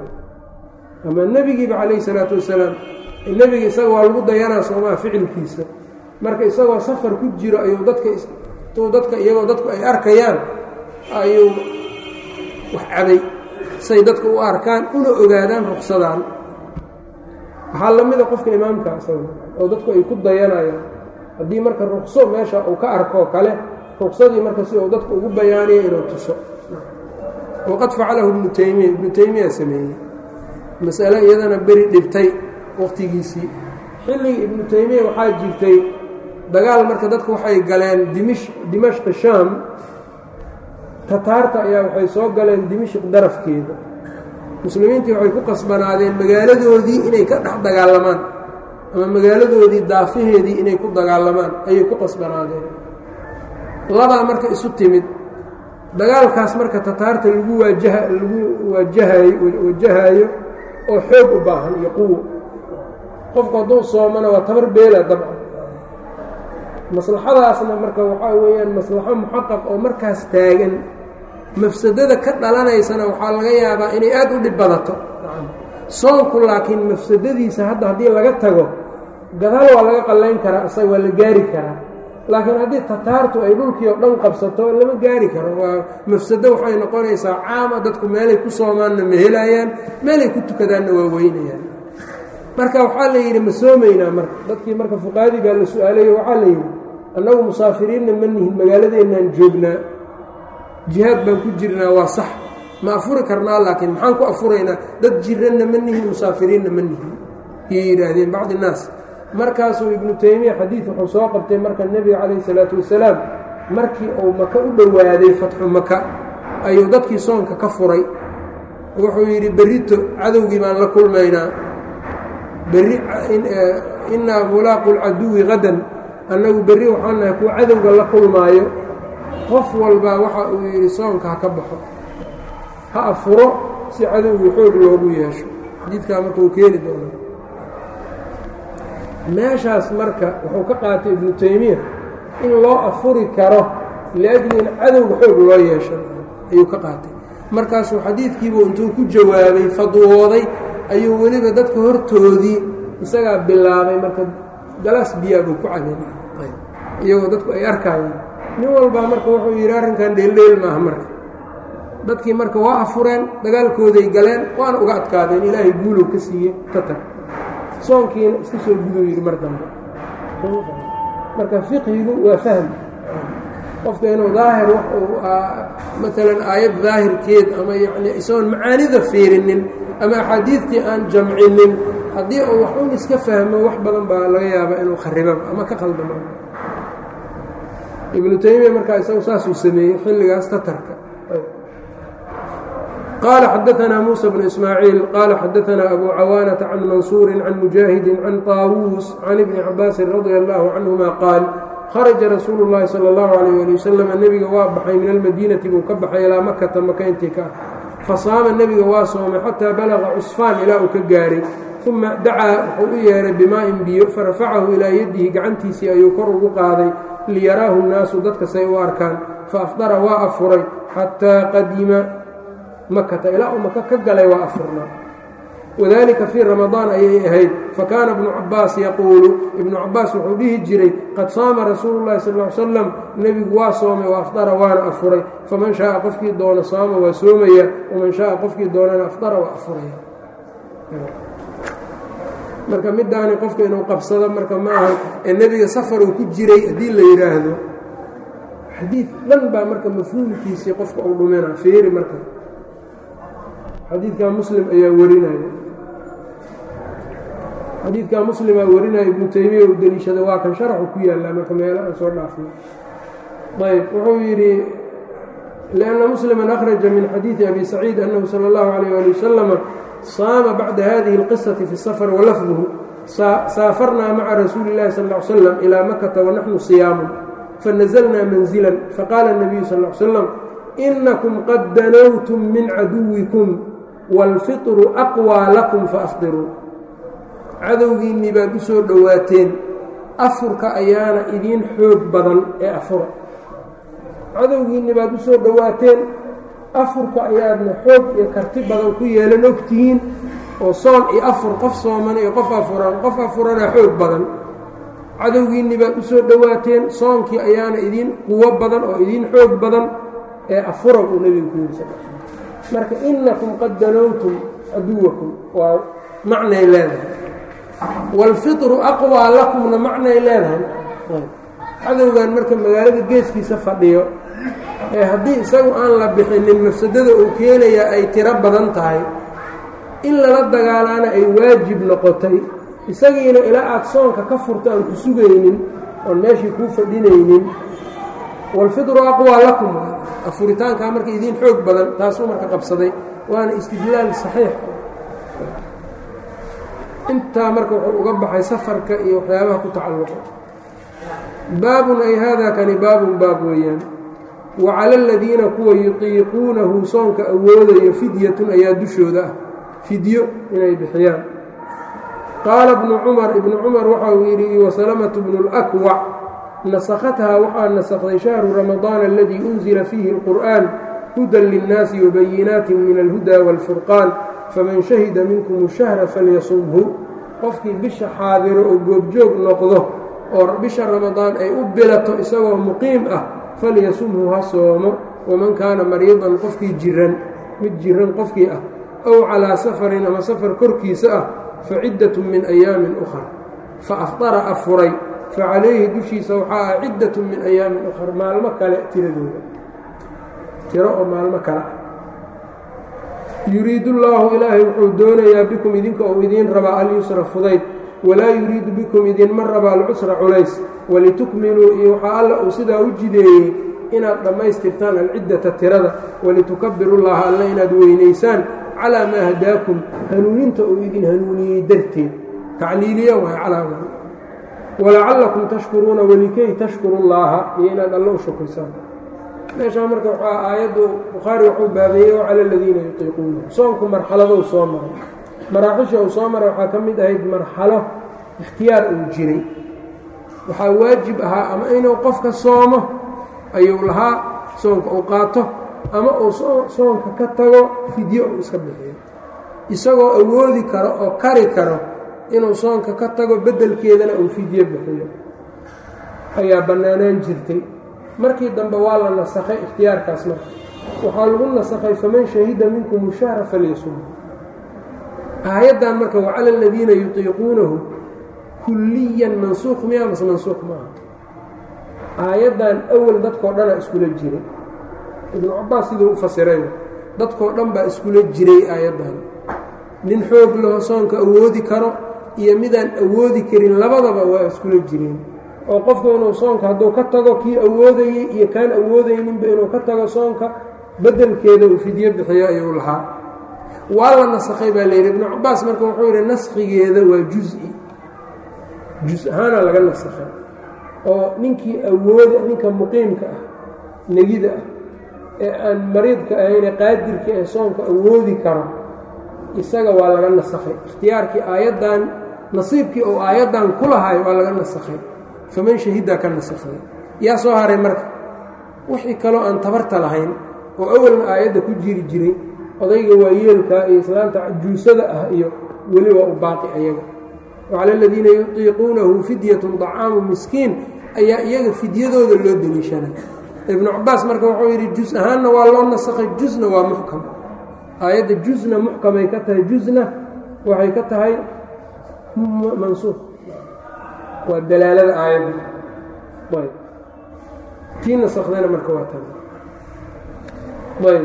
ama nebigiiba calayhi salaatu wasalaam. nebiga isaga waa lagu dayanaa soomaa ficilkiisa, marka isagoo safar ku jiro ayuu dadka tuu dadka iyagoo dadku ay arkayaan ayuu wax cabay say dadka u arkaan una ogaadaan ruqsadaan. waxaa la mida qofka imaamka isaga oo dadku ay ku dayanayaan, haddii marka ruqso meesha uu ka arkoo kale ruqsadii marka si uu dadku ugu bayaaniyo inuu tuso. waqad facalahu ibnu taymiya ibnu taymiya sameeyey masale iyadana beri dhibtay waqtigiisii. xilligii ibnu taymiya waxaa jirtay dagaal marka dadku waxay galeen dimish dimashqi shaam, tataarta ayaa waxay soo galeen dimashq darafkeeda. muslimiintii waxay ku qasbanaadeen magaaladoodii inay ka dhex dagaalamaan ama magaaladoodii daafaheedii inay ku dagaalamaan ayay ku qasbanaadeen. labaa marka isu timid dagaalkaas marka tataarta lagu waajaha lagu waajahayo wajahaayo oo xoog u baahan iyo quwo. qofku hadduu soomana waa tabar beela dabcan. maslaxadaasna marka waxaa weeyaan maslaxo muxaqaq oo markaas taagan, mafsadada ka dhalanaysana waxaa laga yaabaa inay aad u dhib badato. soonku laakiin mafsadadiisa hadda haddii laga tago gadaal waa laga qallayn karaa, isaga waa la gaari karaa. laakiin haddii tataartu ay dhulkii oo dhan qabsato lama gaari karo. waa mafsado waxay noqonaysaa caama, dadku meelay ku soomaanna ma helayaan, meelay ku tukadaanna waa weynayaan. marka waxaa la yidhi ma soomaynaa marka dadkii marka fuqaadii baa la su-aalayo waxaa la yidhi annagu musaafiriinna ma nihin, magaaladeennaan joognaa, jihaad baan ku jirnaa, waa sax ma afuri karnaa, laakiin maxaan ku afuraynaa? dad jiranna ma nihin, musaafiriinna ma nihin yay yidhaahdeen bacdi innaas. markaasuu ibnu taymiya xadiid wuxuu soo qabtay marka nebiga calayhi salaatu wasalaam markii uu maka u dhowaaday fatxu maka ayuu dadkii soonka ka furay. wuxuu yidhi berrito cadowgii baan la kulmaynaa, berri innaa mulaaqu lcaduwi hadan, annagu berri waxaan nahay kuwa cadowga la kulmaayo. qof walbaa waxa uu yidhi soonka ha ka baxo, ha afuro si cadowgii xoog loogu yeesho. xadiidkaa marka uu keeni doono. meeshaas marka wuxuu ka qaatay ibnu taymiya in loo afuri karo liajli in cadowga xoog loo yeesho ayuu ka qaatay. markaasuu xadiidkiibuu intuu ku jawaabay fadwooday ayuu weliba dadka hortoodii isagaa bilaabay marka galaas biyaa buu ku cabeen iyagoo dadku ay arkayaan. nin walbaa marka wuxuu yidhi arrinkan dheeldheel maaha. marka dadkii marka waa afureen, dagaalkooday galeen, waana uga adkaadeen, ilaahay guulow ka siiye ka tag. soonkiina iska soo guduu yidhi mar dambe. marka fiqhigu waa fahm qofka inuu daahir wax uu maalan aayad daahirkeed ama yacni isagoon macaanida fiirinin ama axaadiidtii aan jamcinin haddii uu wax un iska fahmo wax badan baa laga yaabaa inuu kharibaba ama ka khaldamo. ibnu taymiya markaa isagu saasuu sameeyey xilligaas tatarka. qaala xadaanaa muuسى bnu ismaaciil qaala xadaanaa abu cawaanata can mansuuri can mujaahidi can طaawuus can ibni cabaasin radia allahu canهuma qaal kharaja rasuulu اllahi salى اllahu عalيyه ali wasalam nebiga waa baxay min almadiinati buu ka baxay ilaa makata maka intii ka ah fasaama nebiga waa soomay xataa balaga cusfaan ilaa uu ka gaaray. uma dacaa wuxuu u yeehay bimaa-in biyo farafacahu ilaa yadihi gacantiisii ayuu kor ugu qaaday liyaraahu nnaasu dadka say u arkaan. faafdara waa afuray xataa qadima makata ilaa uu maka ka galay waa afurnaa. wadalika fii ramadaan ayay ahayd. fakaana ibnu cabaas yaquulu ibnu cabaas wuxuu dhihi jiray qad saama rasuulu llahi sal ly slam nebigu waa soomay wa afdara waana afuray. faman shaaa qofkii doono saama waa soomaya, waman shaaa qofkii doonana afdara waa afuraya. marka midaani qofka inuu qabsado marka ma aha ee nebiga safar uu ku jiray haddii la yidhaahdo xadiid dhan baa marka mafhuumkiisii qofka uu dhumina. fiiri marka xadiidka muslim ayaa warinaya xadiidkaa muslima warinaya ibnu taymiya uu deliishaday waa kan sharaxu ku yaallaa marka meelo aan soo dhaafnay ayb wuxuu yidhi lianna musliman akhraja min xadiidi abi saciid annahu sala allahu calayh ali wasalama saama bacda hadihi اlqisati fi safar walafduhu saafarnaa maca rasuuli اllahi sal ll ly slam ilaa makata wanaxnu siyaamun fanazlnaa manzilan faqaala الnabiyu sal ly slam inakum qad danowtum min caduwikum wاlfitru aqwىa lakum faafdiruu cadowgiinnii baad u soo dhowaateen afurka ayaana idiin xoog badan ee afura cadowgiinni baad u soo dhowaateen afurka ayaadna xoog iyo karti badan ku yeelan ogtihiin oo soon iyo afur qof sooman iyo qof afuran qof afurana xoog badan cadowgiinni baad u soo dhowaateen soonkii ayaana idiin quwo badan oo idiin xoog badan ee afura uu nebigu ku yidhi sal marka inakum qad danowtum caduwakum waa macnay leedahay wاlfitru aqwىa lakumna macnay leedahay cadowgan marka magaalada geeskiisa fadhiyo ee haddii isagu aan la bixinin mafsadada uu keenayaa ay tiro badan tahay in lala dagaalaana ay waajib noqotay isagiina ilaa aad soonka ka furto aan ku sugaynin oon meeshii kuu fadhinaynin wاlfitru aqwىa lakum afuritaankaa marka idiin xoog badan taasuu marka qabsaday waana istidlaal saxiix intaa marka wuxuu uga baxay safarka iyo waxyaabaha ku tacalluqa baabun ay haadaa kani baabun baab weeyaan wa cala aladiina kuwa yutiiquunahu soonka awoodayo fidyatun ayaa dushooda ah fidyo inay bixiyaan qaala ibnu cumar ibnu cumar waxa uu yidhi wasalamatu bnu اlakwac nasakhathaa waxaa nasakday shahru ramadaana aladii unzila fiihi اlqur'an hudan linnaasi wabayinaatin min alhuda wاlfurqaan faman shahida minkum shahra falyasumhu qofkii bisha xaadiro oo goobjoog noqdo oo bisha ramadaan ay u bilato isagoo muqiim ah falyasumhu ha soomo waman kaana mariidan qofkii jiran mid jiran qofkii ah ow calaa safarin ama safar korkiisa ah faciddatun min ayaamin ukhar fa afdara afuray facalayhi dushiisa waxaa ah ciddatun min ayaamin ukhar maalmo kale tiradooda tiro oo maalmo kale yuriidu llaahu ilaahay wuxuu doonayaa bikum idinka ou idiin rabaa alyusra fudayd walaa yuriidu bikum idinma rabaa alcusra culays walitukmiluu iyo waxaa alla uu sidaa u jideeyey inaad dhammaystirtaan alciddata tirada walitukabirullaaha alla inaad weynaysaan calaa maa hadaakum hanuuninta uu idin hanuuniyey darteed tacliiliya waay calaa walacallakum tashkuruuna walikay tashkuru llaaha iyo inaad alla u shukrisaan meeshaa marka waxaa aayaddu bukhaari wuxuu baabeeyey o cala aladiina yutiiquuna soonku marxaladou soo maray maraaxisha uu soo maray waxaa ka mid ahayd marxalo ikhtiyaar uu jiray waxaa waajib ahaa ama inuu qofka soomo ayuu lahaa soonka uu qaato ama uu soonka ka tago fidyo uu iska bixiyo isagoo awoodi karo oo kari karo inuu soonka ka tago beddelkeedana uu fidyo bixiyo ayaa bannaanaan jirtay markii dambe waa la nasakhay ikhtiyaarkaas marka waxaa lagu nasakhay faman shahida minkum shahra falyasum aayaddan marka wacala aladiina yutiiquunahu kulliyan mansuuq miya mase mansuuq maaha aayaddan awal dadkoo dhana iskula jiray ibnu cabaas siduu u fasiray dadkoo dhan baa iskula jiray aayaddan nin xoog laho soonka awoodi karo iyo midaan awoodi karin labadaba waa iskula jireen oo qofku inuu soonka hadduu ka tago kii awoodayey iyo kaan awoodayninba inuu ka tago soonka beddelkeeda uu fidyo bixiyo ayuu lahaa waa la nasakhay baa layidhi ibnu cabaas marka wuxuu yidhi naskhigeeda waa juzi jus ahaana laga nasakhay oo ninkii awooda ninka muqiimka ah negida ah ee aan mariidka ahayne qaadirka ee soonka awoodi karo isaga waa laga nasakhay ikhtiyaarkii aayaddan nasiibkii oo aayaddan ku lahay waa laga nasakhay faman shahidaa ka nasakday yaa soo haray marka wixii kaloo aan tabarta lahayn oo awalna aayadda ku jiri jiray odayga waayeelkaa iyo islaanta cajuusada ah iyo weli waa u baaqi ayaga wacala aladiina yutiiquunahu fidyatun طacaamu miskiin ayaa iyaga fidyadooda loo deliishanay ibnu cabaas marka wuxuu yidhi jus ahaanna waa loo nasakhay jusna waa muxkam aayadda jusna muxkamay ka tahay jusna waxay ka tahay mansuuq waa dalaalada aayadda ayb tii nasakhdana marka waa tan ayb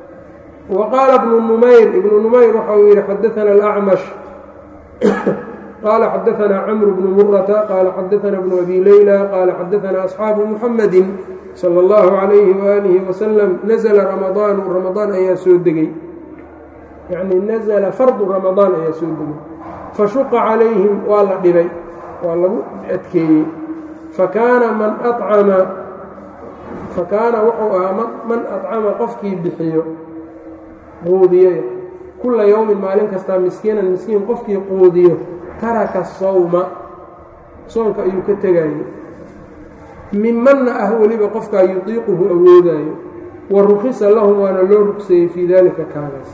wa qaala ibnu numayr ibnu numayr waxa uu yidhi xadaana alacmash qaala xadaanaa camru bnu murata qaala xadaanaa bnu abi leyla qaala xadaanaa asxaabu muxamadi salى اllahu عalayhi waalihi wasalam nazla ramadaanu ramadaan ayaa soo degay yacni nazla fardu ramadaan ayaa soo degay fashuqa calayhim waa la dhibay waa lagu adkeeyey fakaana man acama fakaana wuxuu ahaa man acama qofkii bixiyo quudiyo kula yowmin maalin kastaa miskiinan miskiin qofkii quudiyo taraka sawma soonka ayuu ka tegayey mimanna ah weliba qofkaa yudiiquhu awoodaayo wa rukhisa lahum waana loo rugseeyey fii dalika kaagaas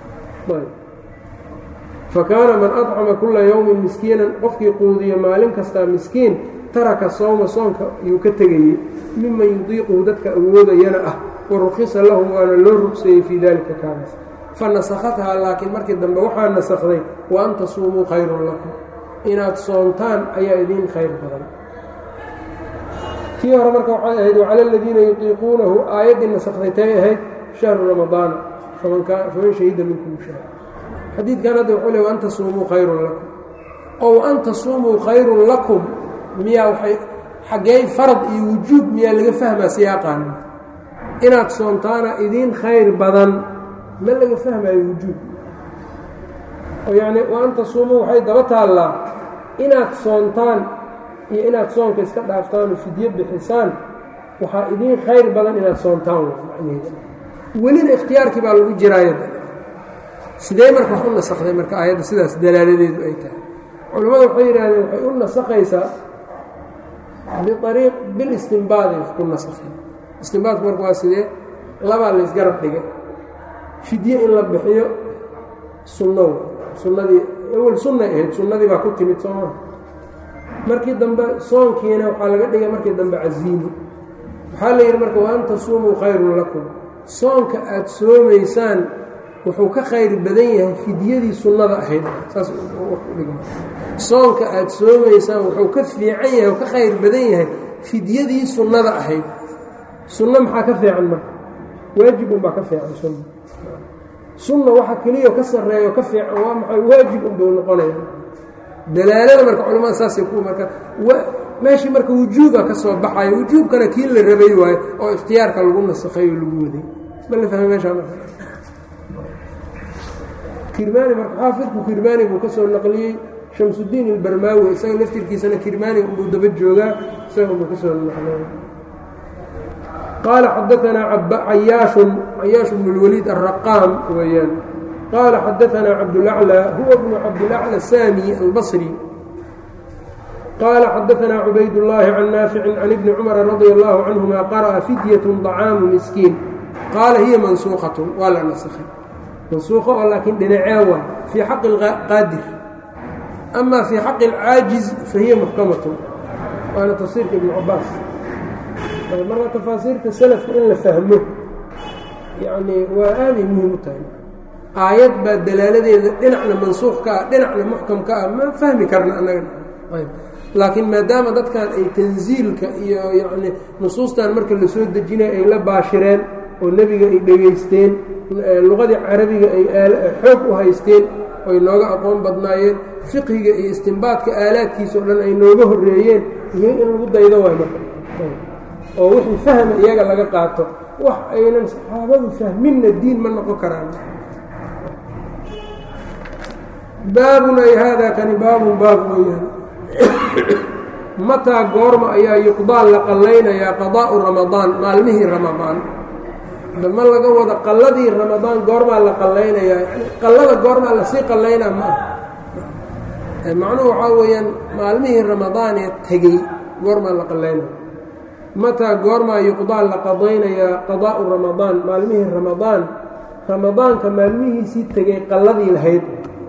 fakaana man acama kula yowmin miskiinan qofkii quudiyo maalin kastaa miskiin taraka sawma soonka ayuu ka tegayey miman yudiiquhu dadka awoodayana ah wa rukhisa lahum waana loo rugseeyey fii dalika kaagaas fa nasakhathaa laakiin markii dambe waxaa nasakday wa an tasuumuu khayrun lakum inaad soontaan ayaa idiin khayr badan tii hore marka waxay ahayd wacala aladiina yutiiquunahu aayaddii nasakday tay ahayd shahru ramadaana faman shahida minkum shahr xadiidkan hadda wuxuu le an tasuumuu khayrun lakum ow an tasuumuu khayrun lakum miyaa waxay xaggey farad iyo wujuub miyaa laga fahmaa siyaaqaan inaad soontaana idiin khayr badan ma laga fahmaayo wujuub oo yacni wa an tasuumuu waxay daba taallaa inaad soontaan iyo inaad soonka iska dhaaftaan oo fidyo bixisaan waxaa idiin khayr badan inaad soontaan macnaheeda welina ikhtiyaarkii baa lagu jiraayada sidee marka wax u nasakday marka aayadda sidaas dalaaladeedu ay tahay culammadu waxay yidhaahdeen waxay u nasakaysaa biariiq bilistinbaaday wax ku nasakhay istinbaadku marka waa sidee labaa laysgarab dhigay fidye in la bixiyo sunno sunnadii awel sunnay ahayd sunnadii baa ku timid soo maa markii dambe soonkiina waxaa laga dhigay markii dambe casiimo waxaa la yidhi marka wa an tasuumuu khayrun lakum soonka aada soomaysaan wuxuu ka khayr badan yahay fidyadii sunnada ahayd saas soonka aada soomaysaan wuxuu ka fiican yahay oo ka khayr badan yahay fidyadii sunnada ahayd sunno maxaa ka fiican marka waajib unbaa ka fiican sunna sunna waxa keliya ka sarreeyo ka fiican waa maxay waajib unbuu noqonaya dalaalada marka culamada saasay ku marka meeshii marka wujuuba ka soo baxayo wujuubkana kii la rabay waayo oo ikhtiyaarka lagu nasakhay oo lagu waday ma la fahmay meeshaa marka kirmaani marka xaafidku kirmaani buu ka soo naqliyey shamsudiin ilbarmaawi isaga laftirkiisana kirmaani unbuu daba joogaa isaga unbuu ka soo naqliyey qaala xadaanaa cayaashun cayaash bnu lwaliid alraqaam weeyaan qaala xadaanaa cabdulaclى huwa bnu cabdilaclى saami albasri qaala xadaanaa cubaydullaahi can naaficin can ibni cumara radia allahu canhuma qara'a fidyat طacaamu miskiin qaala hiya mansuuqatun waa la nasakhay mansuuqa oo laakiin dhinacee waa fii xaqi اlqaadir ama fii xaqi اlcaajiz fahiya muxkamatun waana tafsiirka ibnu cabaas marka tafaasiirta salafka in la fahmo yacni waa aaday muhim u tahay aayad baa dalaaladeeda dhinacna mansuuq ka ah dhinacna muxkam ka ah ma fahmi karna annaga ayb laakiin maadaama dadkan ay tansiilka iyo yacni nusuustan marka la soo dejinay ay la baashireen oo nebiga ay dhegaysteen luqadii carabiga ay xoog u haysteen oy nooga aqoon badnaayeen fiqhiga iyo istinbaadka aalaadkiisa oo dhan ay nooga horreeyeen iyo in lagu daydo waay marka oo wixii fahma iyaga laga qaato wax aynan saxaabadu fahminna diin ma noqon karaan baabun ay haadaa kani baabun baab weeyaan mataa goorma ayaa yuqdaa la qallaynayaa qadaa'u ramadaan maalmihii ramadaan ma laga wada qalladii ramadaan goormaa la qallaynayaa yani qallada goormaa lasii qallaynaa ma ah macnuhu waxaa weeyaan maalmihii ramadaan ee tegey goormaa la qallaynaya mataa goormaa yuqdaa la qadaynayaa qadaa'u ramadaan maalmihii ramadaan ramadaanka maalmihiisii tegey qalladii lahayd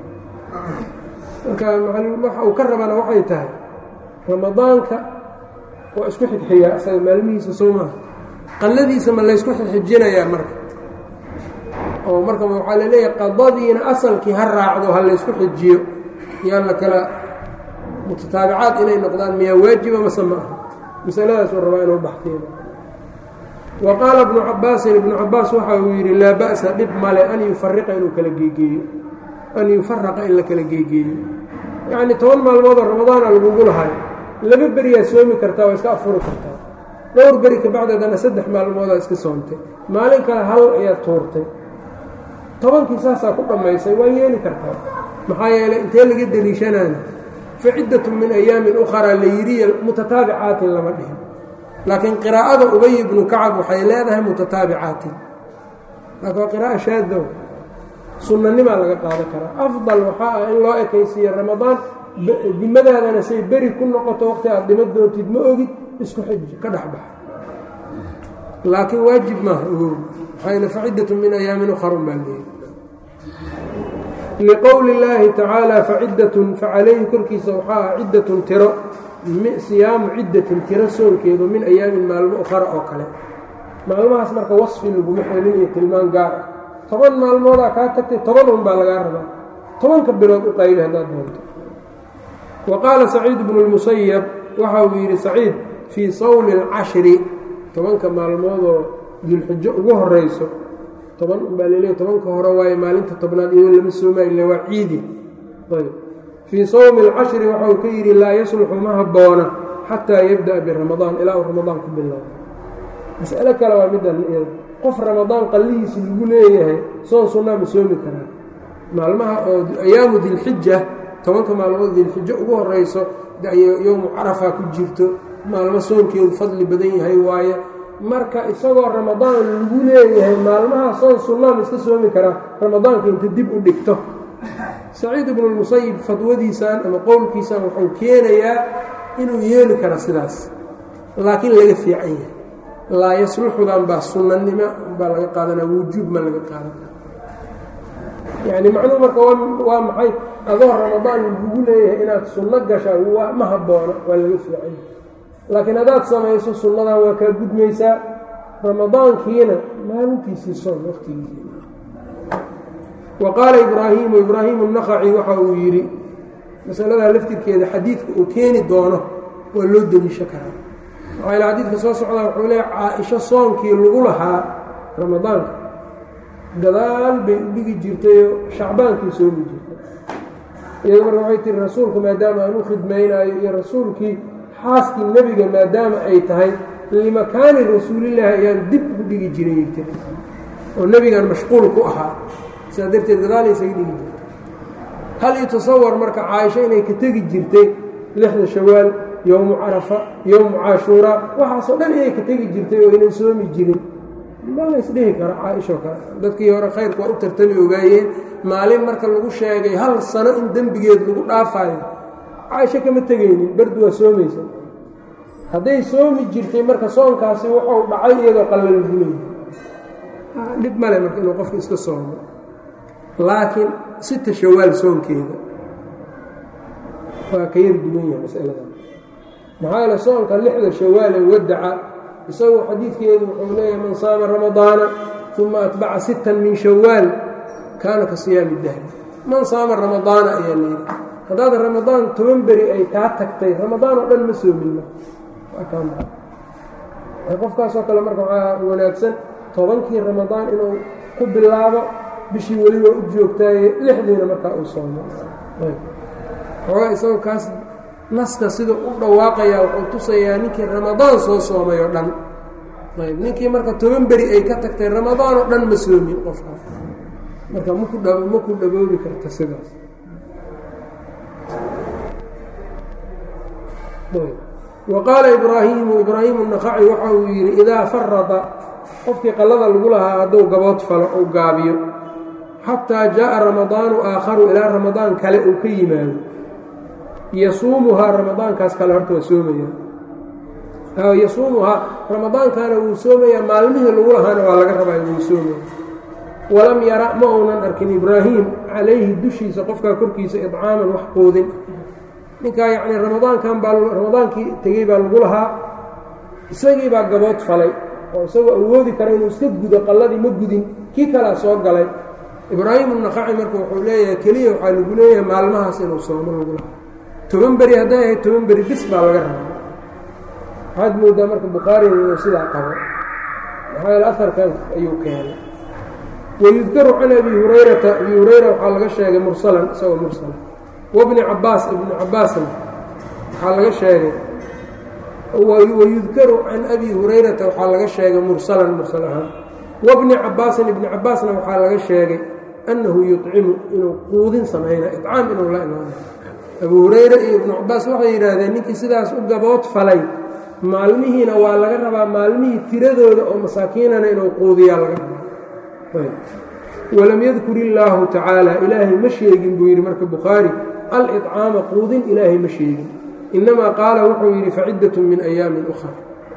marka waxa uu ka rabana waxay tahay ramadaanka waa isku xigxiyaa isaga maalmihiisa soo maaha qalladiisa ma laysku xijinayaa marka oo marka waxaa la leeyahay qadadiina asalkii ha raacdo ha laysku xijiyo yaa la kala mutataabicaad inay noqdaan miyaa waajiba mase ma aha masaladaasuu rabaa inuu baxteedo wa qaala ibnu cabaasin ibnu cabaas waxa uu yidhi laa ba'sa dhib male an yufariqa inuu kala geegeeyo an yufaraqa in la kala geegeeyo yacni toban maalmoodoo ramadaana lagugu lahay laba beriyaa soomi kartaa waa iska afuri kartaa dhowr beri kabacdi haddana saddex maalmoodaa iska soontay maalin kale hal ayaad tuurtay tobankii saasaa ku dhammaysay waa yeeli kartaa maxaa yeelay intee laga deliishanaana fa ciddatun min ayaamin ukhraa la yidhiya mutataabicaatin lama dhihin laakiin qiraa'ada ubay ibnu kacab waxay leedahay mutataabicaatin laakiin waa qiraa'a shaadow sunnanimaa laga qaadan karaa afdal waxaa ah in loo ekaysiiyo ramadaan dimadaadana say beri ku noqoto waqti aad dhima doontid ma ogid isku xiji ka dhex baxa laakiin waajib maaha ogow maxayna faciddatun min ayaamin ukharun baa leeyahy liqowli اllaahi tacaala faciddatun facalayhi korkiisa waxaa ah ciddatun tiro siyaamu ciddatin tiro soonkeedu min ayaamin maalmo ukhara oo kale maalmahaas marka wasfi laguma xelin iyo tilmaan gaar ah toban maalmoodaa kaa tagtay toban un baa lagaa rabaa tobanka bilood u qaybi haddaad doonto wa qaala saciid bnu lmusayab waxa uu yidhi saciid fii sawmi alcashri tobanka maalmoodoo dilxijo ugu horayso toban unbaa laleeyahy tobanka hore waaye maalinta tobnaad iyadoo lama soomaa illa waa ciidi ayb fii sawmi alcashri waxa uu ka yidhi laa yasluxu ma habboona xataa yabda'a biramadaan ilaa uu ramadaan ku bilaabo mas'alo kale waa middan iyada qof ramadaan qallihiisi lagu leeyahay soon sunnaa ma soomi karaa maalmaha oo ayaamu dilxija tobanka maalmood dilxijo ugu horayso yowmu carafaa ku jirto maalmo soonkeedu fadli badan yahay waaye marka isagoo ramadaan lagu leeyahay maalmaha soon sunnaa ma iska soomi karaa ramadaanka inta dib u dhigto saciid ibnulmusayib fadwadiisaan ama qowlkiisaan wuxuu keenayaa inuu yeeli karo sidaas laakiin laga fiican yahay laa yasluxudan baa sunnanimo baa laga qaadanaa wujuub ma laga qaadan kara yacni macnuhu marka waa maxay adoo ramadaan lagugu leeyahay inaad sunno gashaa waa ma habboona waa laga fiican yahay laakiin haddaad samayso sunnadan waa kaa gudmaysaa ramadaankiina maalintiisii soon waqtigiisii wa qaala ibraahiimu ibraahiimu naqaci waxa uu yidhi masaladaa laftirkeeda xadiidka uu keeni doono waa loo deliisho karaa maxaa ila xadiidka soo socdaa wuxuu leeya caa-isho soonkii lagu lahaa ramadaanka gadaal bay u dhigi jirtayoo shacbaankii soomi jirtay iyado marka waxay tihi rasuulku maadaama aan u khidmaynaayo iyo rasuulkii xaaskii nebiga maadaama ay tahay limakaani rasuulillaahi ayaan dib ugu dhigi jiray tir oo nebigaan mashquul ku ahaa sidaa darteed gadaal isaga dhigi jirtay hal ii tasawar marka caaisho inay ka tegi jirtay lixda shawaal yowmu carafa yowmu caashuuraa waxaasoo dhan inay ka tegi jirtay oo inay soomi jirin ma la isdhihi karo caaishoo kale dadkii hore khayrku waa u tartami ogaayeen maalin marka lagu sheegay hal sano in dembigeed lagu dhaafaayo caaisho kama tegaynin bardu waa soomaysa hadday soomi jirtay marka soonkaasi wuxuu dhacay iyadoo qalla lagu leeyahay dhib male marka inuu qofku iska soomo laakiin sita shawaal soonkeeda waa ka yar duwan yahay masaladan maxaa yeele soonka lixda shawaale wadaca isagoo xadiidkeedu wuxuu leeyahay man saama ramadaana uma atbaca sittan min shawaal kaana ka siyaami dahri man saama ramadaana ayaa layidhi haddaad ramadaan toban beri ay kaa tagtay ramadaan oo dhan ma soominna qofkaasoo kale marka waxaa wanaagsan tobankii ramadaan inuu ku bilaabo bishii weliba u joogtaaye lixdiina markaa uu soomo xoogaa isagoo kaas naska sida u dhawaaqayaa wuxuu tusayaa ninkii ramadaan soo soomay oo dhan ayb ninkii marka toban beri ay ka tagtay ramadaan oo dhan ma soomin qofkaas marka maku dha ma ku dhaboobi karta sidaas wa qaala ibraahiimu ibraahiimu naqaci waxa uu yidhi idaa farada qofkii qallada lagu lahaa hadduu gabood falo ou gaabiyo xataa jaaءa ramadaanu aakharu ilaa ramadaan kale uu ka yimaado yasuumuhaa ramadaankaas kale horta waa soomaya yasuumuhaa ramadaankaana wuu soomayaa maalmihii lagu lahaana waa laga rabaa wuu soomaya walam yara ma uunan arkin ibraahim calayhi dushiisa qofkaa korkiisa idcaaman wax quudin ninkaa yacnii ramadaankan baa ramadaankii tegey baa lagu lahaa isagii baa gabood falay oo isagoo awoodi kara inuu iska gudo qalladii ma gudin kii kalaa soo galay ibraahim unaqaci marka wuxuu leeyahay keliya waxaa lagu leeyahay maalmahaas inuu soomo lagu lahaa toban beri hadday ahayd toban beri bis baa laga rabaa waxaad moodaa marka bukhaarina inuu sidaa qabo maxaa yeele aharkan ayuu keenay wayudkaru can abi hurayrata abi hurayra waxaa laga sheegay mursalan isagoo mursala wabni cabaas ibni cabaasna waxaa laga sheegay wayudkaru can abi hurayrata waxaa laga sheegay mursalan mursal ahaan wabni cabaasin ibni cabaasna waxaa laga sheegay annahu yuطcimu inuu quudin samayna iطcaam inuu la imaano abu hurayra iyo ibnu cabaas waxay yidhaahdeen ninkii sidaas u gabood falay maalmihiina waa laga rabaa maalmihii tiradooda oo masaakiinana inuu quudiyaa laga rabaa walam yadkur illaahu tacaala ilaahay ma sheegin buu yidhi marka bukhaari alطcaama quudin ilaahay ma sheegin inamaa qaala wuxuu yidhi faciddat min ayaamin ukhar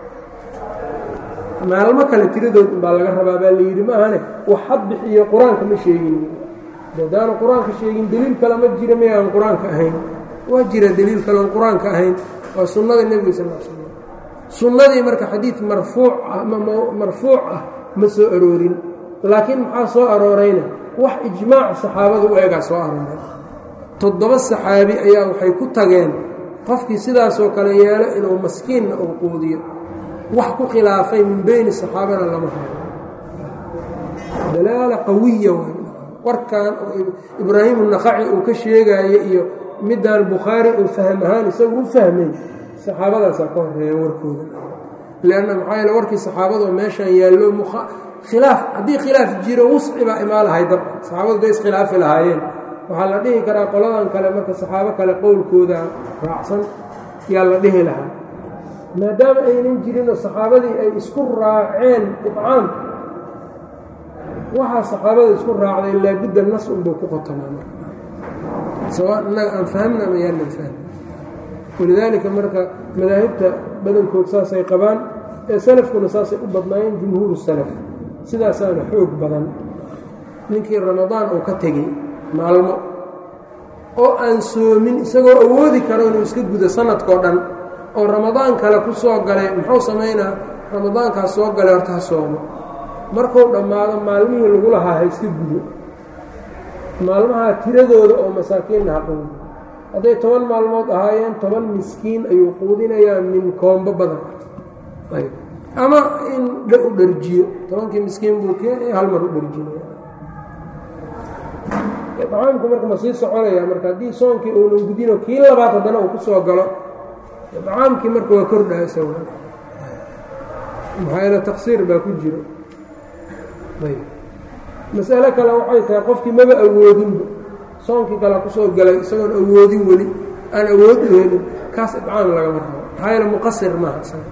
maalmo kale tiradood unbaa laga rabaa baa layidhi maahane waxa bixiyo qur-aanka ma sheegin haddaanu qur-aanka sheegin deliil kale ma jira may aan qur-aanka ahayn waa jira deliil kale oon qur-aanka ahayn waa sunnada nebiga sal l slam sunnadii marka xadiid marfuuc ah marfuuc ah ma soo aroorin laakiin maxaa soo aroorayna wax ijmaac saxaabada u egaa soo arooray toddoba saxaabi ayaa waxay ku tageen qofkii sidaasoo kale yeelo inuu maskiinna uu quudiyo wax ku khilaafay min beyni saxaabana lama hayo dalaala qawiya warkan oo ibraahim الnakhaci uu ka sheegaayo iyo midaan bukhaari uu fahm ahaan isagu u fahmay saxaabadaasaa ka horeeyeen warkooda lanna maxaa yeele warkii saxaabadoo meeshaan yaallo khilaaf haddii khilaaf jiro wusci baa imaa lahay dabcan saxaabadu bay iskhilaafi lahaayeen waxaa la dhihi karaa qoladan kale marka saxaabo kale qowlkooda raacsan yaa la dhihi lahaa maadaama aynan jirinoo saxaabadii ay isku raaceen iطcaam waxaa saxaabada isku raacday laabudda nas unbuu ku qotamaa marka sawaa innaga aan fahmna ama yaanan fahmin walidaalika marka madaahibta badankood saasay qabaan ee salafkuna saasay u badnaayeen jumhuuru salaf sidaasaana xoog badan ninkii ramadaan uu ka tegey maalmo oo aan soomin isagoo awoodi karo inuu iska gudo sanadkao dhan oo ramadaan kale ku soo galay muxuu samaynaa ramadaankaas soo galay horta ha soomo markuu dhammaado maalmihii lagu lahaa ha iska gudo maalmaha tiradooda oo masaakiinna ha quudo hadday toban maalmood ahaayeen toban miskiin ayuu quudinayaa min koombo badan ayb ama in u dharjiyo tobankii miskiin buu keenaya hal mar u dharjinaya iطcaamku marka ma sii soconaya marka haddii soonkii uunan gudino kii labaad haddana uu ku soo galo iطcaamkii marka waa kordhaa isaga maxaa yeele taqsiir baa ku jiro ayb mas'alo kale waxay tahay qofkii maba awoodinba soonkii kalea kusoo galay isagoon awoodin weli aan awood u helin kaas iطcaam lagama rabo maxaa yeele muqasir maaha isaga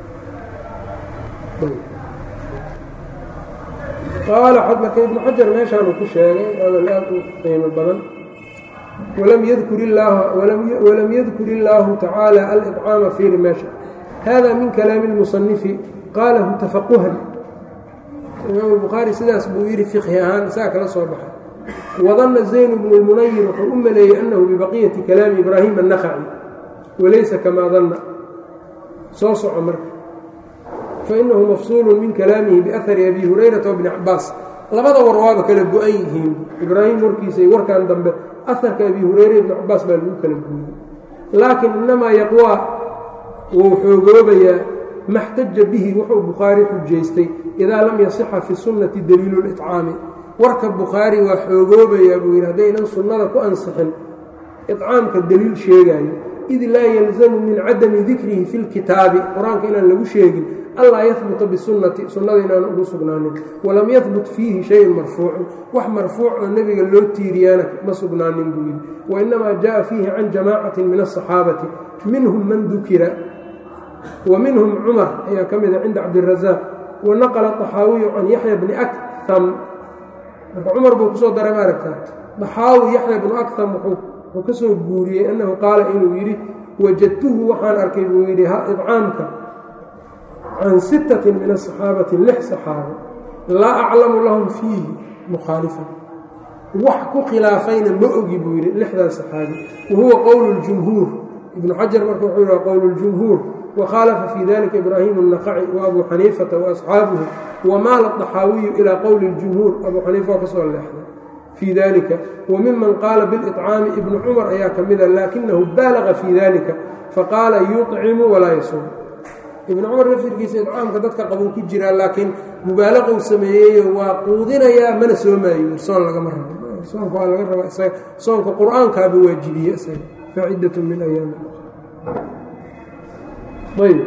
qaala marka ibnu xajar meeshaan uu ku sheegay hadal aad u qiimo badan walam yadkur illaaha walam yadkur illaahu tacaala aliطcaama fiiri meesha hada min kalaami اlmusanifi qaalahu tafaquhan imaam albukhaari sidaas buu yidhi fiqhi ahaan isaga kala soo baxay wadanna zayn bnu اlmunayir wuxuu u maleeyey annahu bibaqiyati kalaami ibraahim الnakhaci walaysa kamaa danna soo soco marka fainahu mafsuulu min kalaamihi biahari abi hurayrata wabni cabaas labada war waaba kala go-an yihiin ibraahim warkiisa iyo warkan dambe aharka abi hurayra ibni cabaas baa lagu kala gooyey laakiin inamaa yaqwaa wuu xoogoobayaa maxtaja bihi wuxuu bukhaari xujaystay idaa lam yasixa fi sunnati daliilu liطcaami warka bukhaari waa xoogoobayaa buu yidhi haddaynan sunnada ku ansixin iطcaamka daliil sheegaayo id laa yalzamu min cadami dikrihi fi lkitaabi qur-aanka inaan lagu sheegin allaa yahbuta bisunnati sunnada inaanu ugu sugnaanin walam yahbut fiihi shayun marfuucun wax marfuuc oo nebiga loo tiiriyaana ma sugnaanin buu yidhi wainamaa jaءa fiihi can jamaacatin min aلصaxaabati minhum man dukira wa minhum cumar ayaa ka mida cinda cabdirasaaq wanaqla طaxaawiyu can yaxya bni akham marka cumar buu kusoo daray ma aragtaa طaxaawi yaxya bnu akham wuxuu ka soo guuriyey annahu qaala inuu yidhi wajadtuhu waxaan arkay buu yidhi iطcaamka can sittatin min asaxaabati lix saxaabo laa aclamu lahum fiihi mukhaalifan wax ku khilaafayna ma ogi buu yidhi lixdaas saxaabi wahuwa qowlu اljumhuur ibnu xajar marka wuxuu yidhi qowlu اljumhuur wakhaalafa fii dalika ibraahimu الnakhaci wa abu xaniifata waasxaabuhu wamaala طaxaawiyu ilaa qowli اljumhuur abuu xaniifa waa ka soo leexday fii dalika wa miman qaala biاliطcaami ibnu cumar ayaa ka mida laakinahu baalaga fii dalika faqaala yuطcimu walaa yasuum ibnu cumar laftirkiisa iطcaamka dadka qabuu ku jiraa laakiin mubaalaqou sameeyeyo waa quudinayaa mana soomaayo soon lagama rabo soonka waa laga rabaa isaga soonka qur-aankaaba waajibiye isaga facidatu min ayaam ayb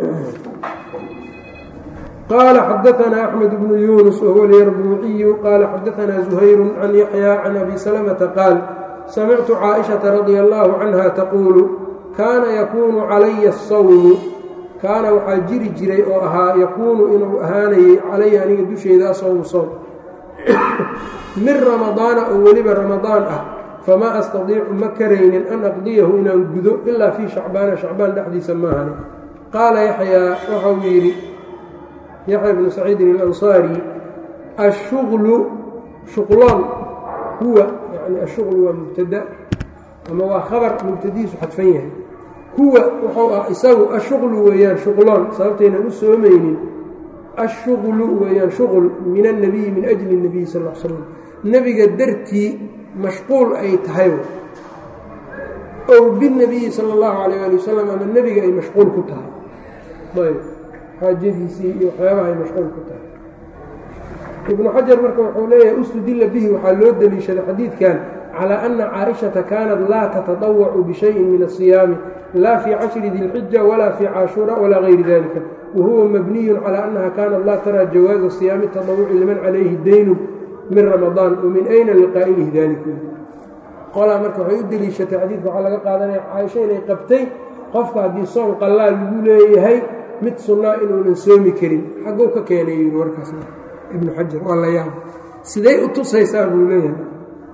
qال xdثna أحمد بن يuنس وهو اليربوعي qال xdثna زهير عن يحيى عن أbي سلمة qاaل سمعت cائشhaةa رضي الله عنها تquuل kاna ykun عalaya الصوم kaana waxaa jiri jiray oo ahaa yakuunu inuu ahaanayay calaya aniga dushayda asawmu soom min ramadaana oo weliba ramadaan ah famaa astadiicu ma karaynin an aqdiyahu inaan gudo ilaa fii shacbaana shacbaan dhexdiisa maahane qaala yaxyaa waxau yidhi yaxya bnu saciidin alansaari ashuqlu shuqloon huwa yani ashuqlu waa mubtada ama waa khabar mubtadihiisu xadfan yahay huwa wuxuu ah isagu ashuqlu weeyaan shuqloon sababtaynan u soomaynin ashuqlu weeyaan shuql min annabiyi min ajli اnabiyi sal l slam nebiga dartii mashquul ay tahay ow binabiyi sala اllahu calayh ali wasalam ama nebiga ay mashquul ku tahay ayb xaajadiisii iyo waxyaabaha ay mashquul ku tahay ibnu xajar marka wuxuu leeyahay ustudila bihi waxaa loo deliishaday xadiidkan calى ana caaئiشhaةa kaanat laa tatadawacu bishayin min الصiyaami laa fii cashri di اlxija walaa fii caashuura walaa gayri dalika wahuwa mabniyu calى annaha kaanat laa taraa jawaaza صiyaami التadawuci liman calayhi daynu min ramadaan wamin ayna liqaa'ilihi dalika qolaa marka waxay u deliishatay xadiidka waxaa laga qaadanaya caaisha inay qabtay qofka haddii soon qallaa lagu leeyahay mid sunnaa inuunan soomi karin xagguu ka keenay yidhi warkaasna ibnu xajar waa la yaaba siday u tusaysaa buu leeyahay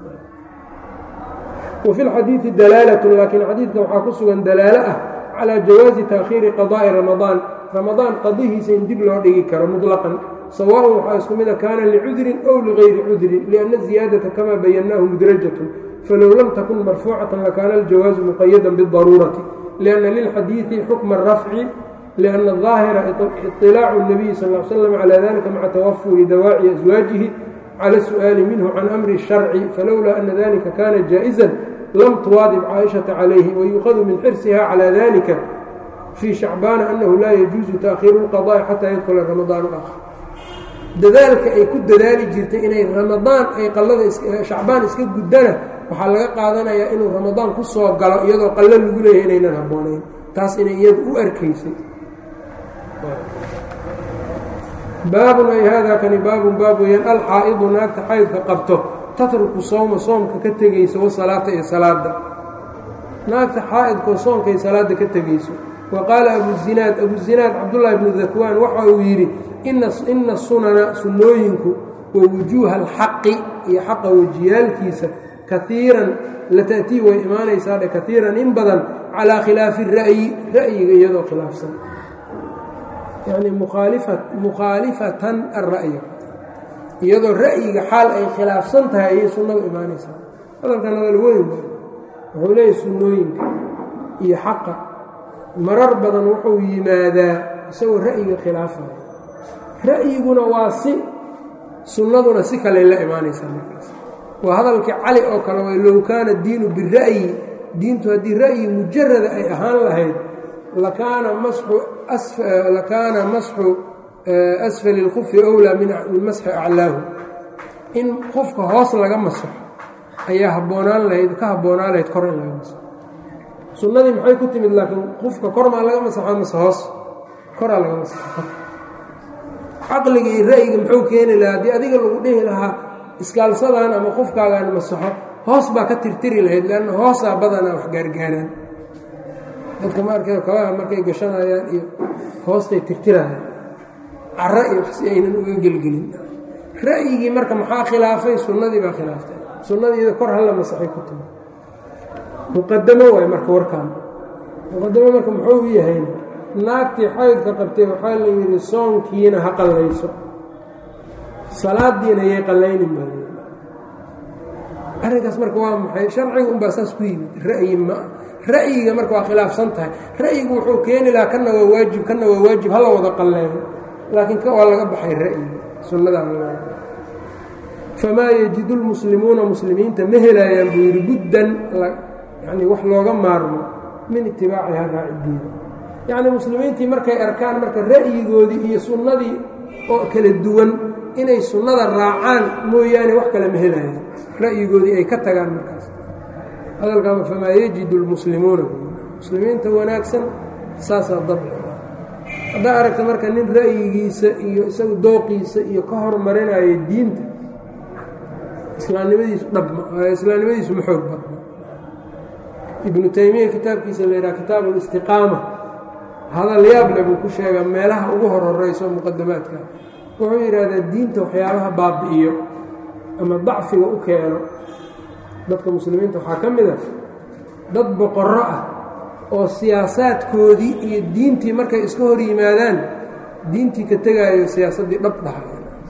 wafi lxadiidi dalaalat laakiin xadiidka waxaa ku sugan dalaalo ah calaa jawaazi taakhiiri qadaa'i ramadaan ramadaan qadihiisa in dib loo dhigi karo mutlaqan sawaaءun waxaa isku mida kaana licudrin ow ligayri cudrin lianna ziyaadata kamaa bayannaahu mudrajatun falow lam takun marfuucatan lakaana aljawaazu muqayadan bidaruurati lianna lilxadiidi xukma rafci lianna aظaahira iطilaacu الnabiyi sal l slam calaa dalika maca tawafuri dawaaci aswaajihi cala su'aali minhu can amri الsharci falowlaa ana dalika kana jaaئizan lam tuwaadib caaئiشhaةa calayhi wayuqadu min xirsiha calى dalika fii shacbaana annahu laa yajuuzu taakhiiru اlqadaa'i xataa yadkula ramadaan aakhar dadaalka ay ku dadaali jirtay inay ramadaan ay qallada shacbaan iska guddana waxaa laga qaadanayaa inuu ramadaan ku soo galo iyadoo qallo lagu leeyahay inaynan habboonayn taas inay iyadu u arkaysay baabun ay haadaa kani baabun baab weeyaan alxaa'idu naagta xaydka qabto tatruku sowma soomka ka tegayso wasalaata iyo salaada naagta xaa'idkoo soomka iyo salaadda ka tegayso wa qaala abuzinaad abuzinaad cabdullaahi bnu dakwaan waxa uu yidhi ina sunana sunnooyinku wa wujuuha alxaqi iyo xaqa wejiyaalkiisa kaiiran la ta'tii way imaanaysaa dhe kaiiran in badan calaa khilaafi ra'yi ra'yiga iyadoo khilaafsan yacni mukhaalifatan alra'yi iyadoo ra'yiga xaal ay khilaafsan tahay ayay sunnadu imaanaysaa hadalkan hadal weyn waay wuxuu leeyahy sunnooyinka iyo xaqa marar badan wuxuu yimaadaa isagoo ra'yiga khilaafaya ra'yiguna waa si sunnaduna si kaley la imaanaysaa markaas waa hadalkii cali oo kale way low kaana diinu bira'yi diintu haddii ra'yi mujarada ay ahaan lahayd lakaana masxu lakaana masxu asfali اlkufi owlaa min masxi aclaahu in qofka hoos laga masaxo ayaa habboonaan lahayd ka habboonaan lahayd kor in laga masaxo sunnadii maxay ku timid laakiin qofka kor maa laga masaxo mase hoos koraa laga masaxo caqliga iyo ra'yiga muxuu keeni lahaa haddii adiga lagu dhihi lahaa iskaalsadaan ama qofkaagaan masaxo hoos baa ka tirtiri lahayd leanna hoosaa badanaa wax gaargaaraan dadka maarka kabaha markay gashanayaan iyo hoostay tirtirayaan cara iyo wax si aynan uga gelgelin ra'yigii marka maxaa khilaafay sunnadii baa khilaaftay sunnadiida kor halla masaxay ku timi muqadamo waay marka warkaan muqadamo marka muxuu u yahayn naagtii xaydka qabtay waxaa la yidhi soonkiina ha qallayso salaadiina yay qallaynin baa arrinkaas marka waa maxay sharciga unbaa saas ku yimid ra'yi ma ra'yiga marka waa khilaafsan tahay ra'yigu wuxuu keeni lahaa kana waa waajib kana waa waajib hala wada qalleeyo laakiin ka waa laga baxay ra'yiga sunnadan famaa yajidu lmuslimuuna muslimiinta ma helaayaan buu yidhi buddan yani wax looga maarmo min itibaaciha raacidiina yacni muslimiintii markay arkaan marka ra'yigoodii iyo sunnadii oo kala duwan inay sunnada raacaan mooyaane wax kale ma helayaan ra'yigoodii ay ka tagaan markaas hadalkan famaa yajidu lmuslimuuna muslimiinta wanaagsan saasaa dabci haddaa aragta marka nin ra'yigiisa iyo isagu dooqiisa iyo ka hormarinayo diinta islaamnimadiisu dhabma islaamnimadiisu ma xoog badna ibnu taymiya kitaabkiisa la yidhaha kitaab alistiqaama hadal yaable buu ku sheegaa meelaha ugu hor horeyso muqadamaadka wuxuu yidhaahdaa diinta waxyaabaha baabi'iyo ama dacfiga u keeno dadka muslimiinta waxaa ka mid a dad boqorro ah oo siyaasaadkoodii iyo diintii markay iska hor yimaadaan diintii ka tegaayo siyaasaddii dhab dhahay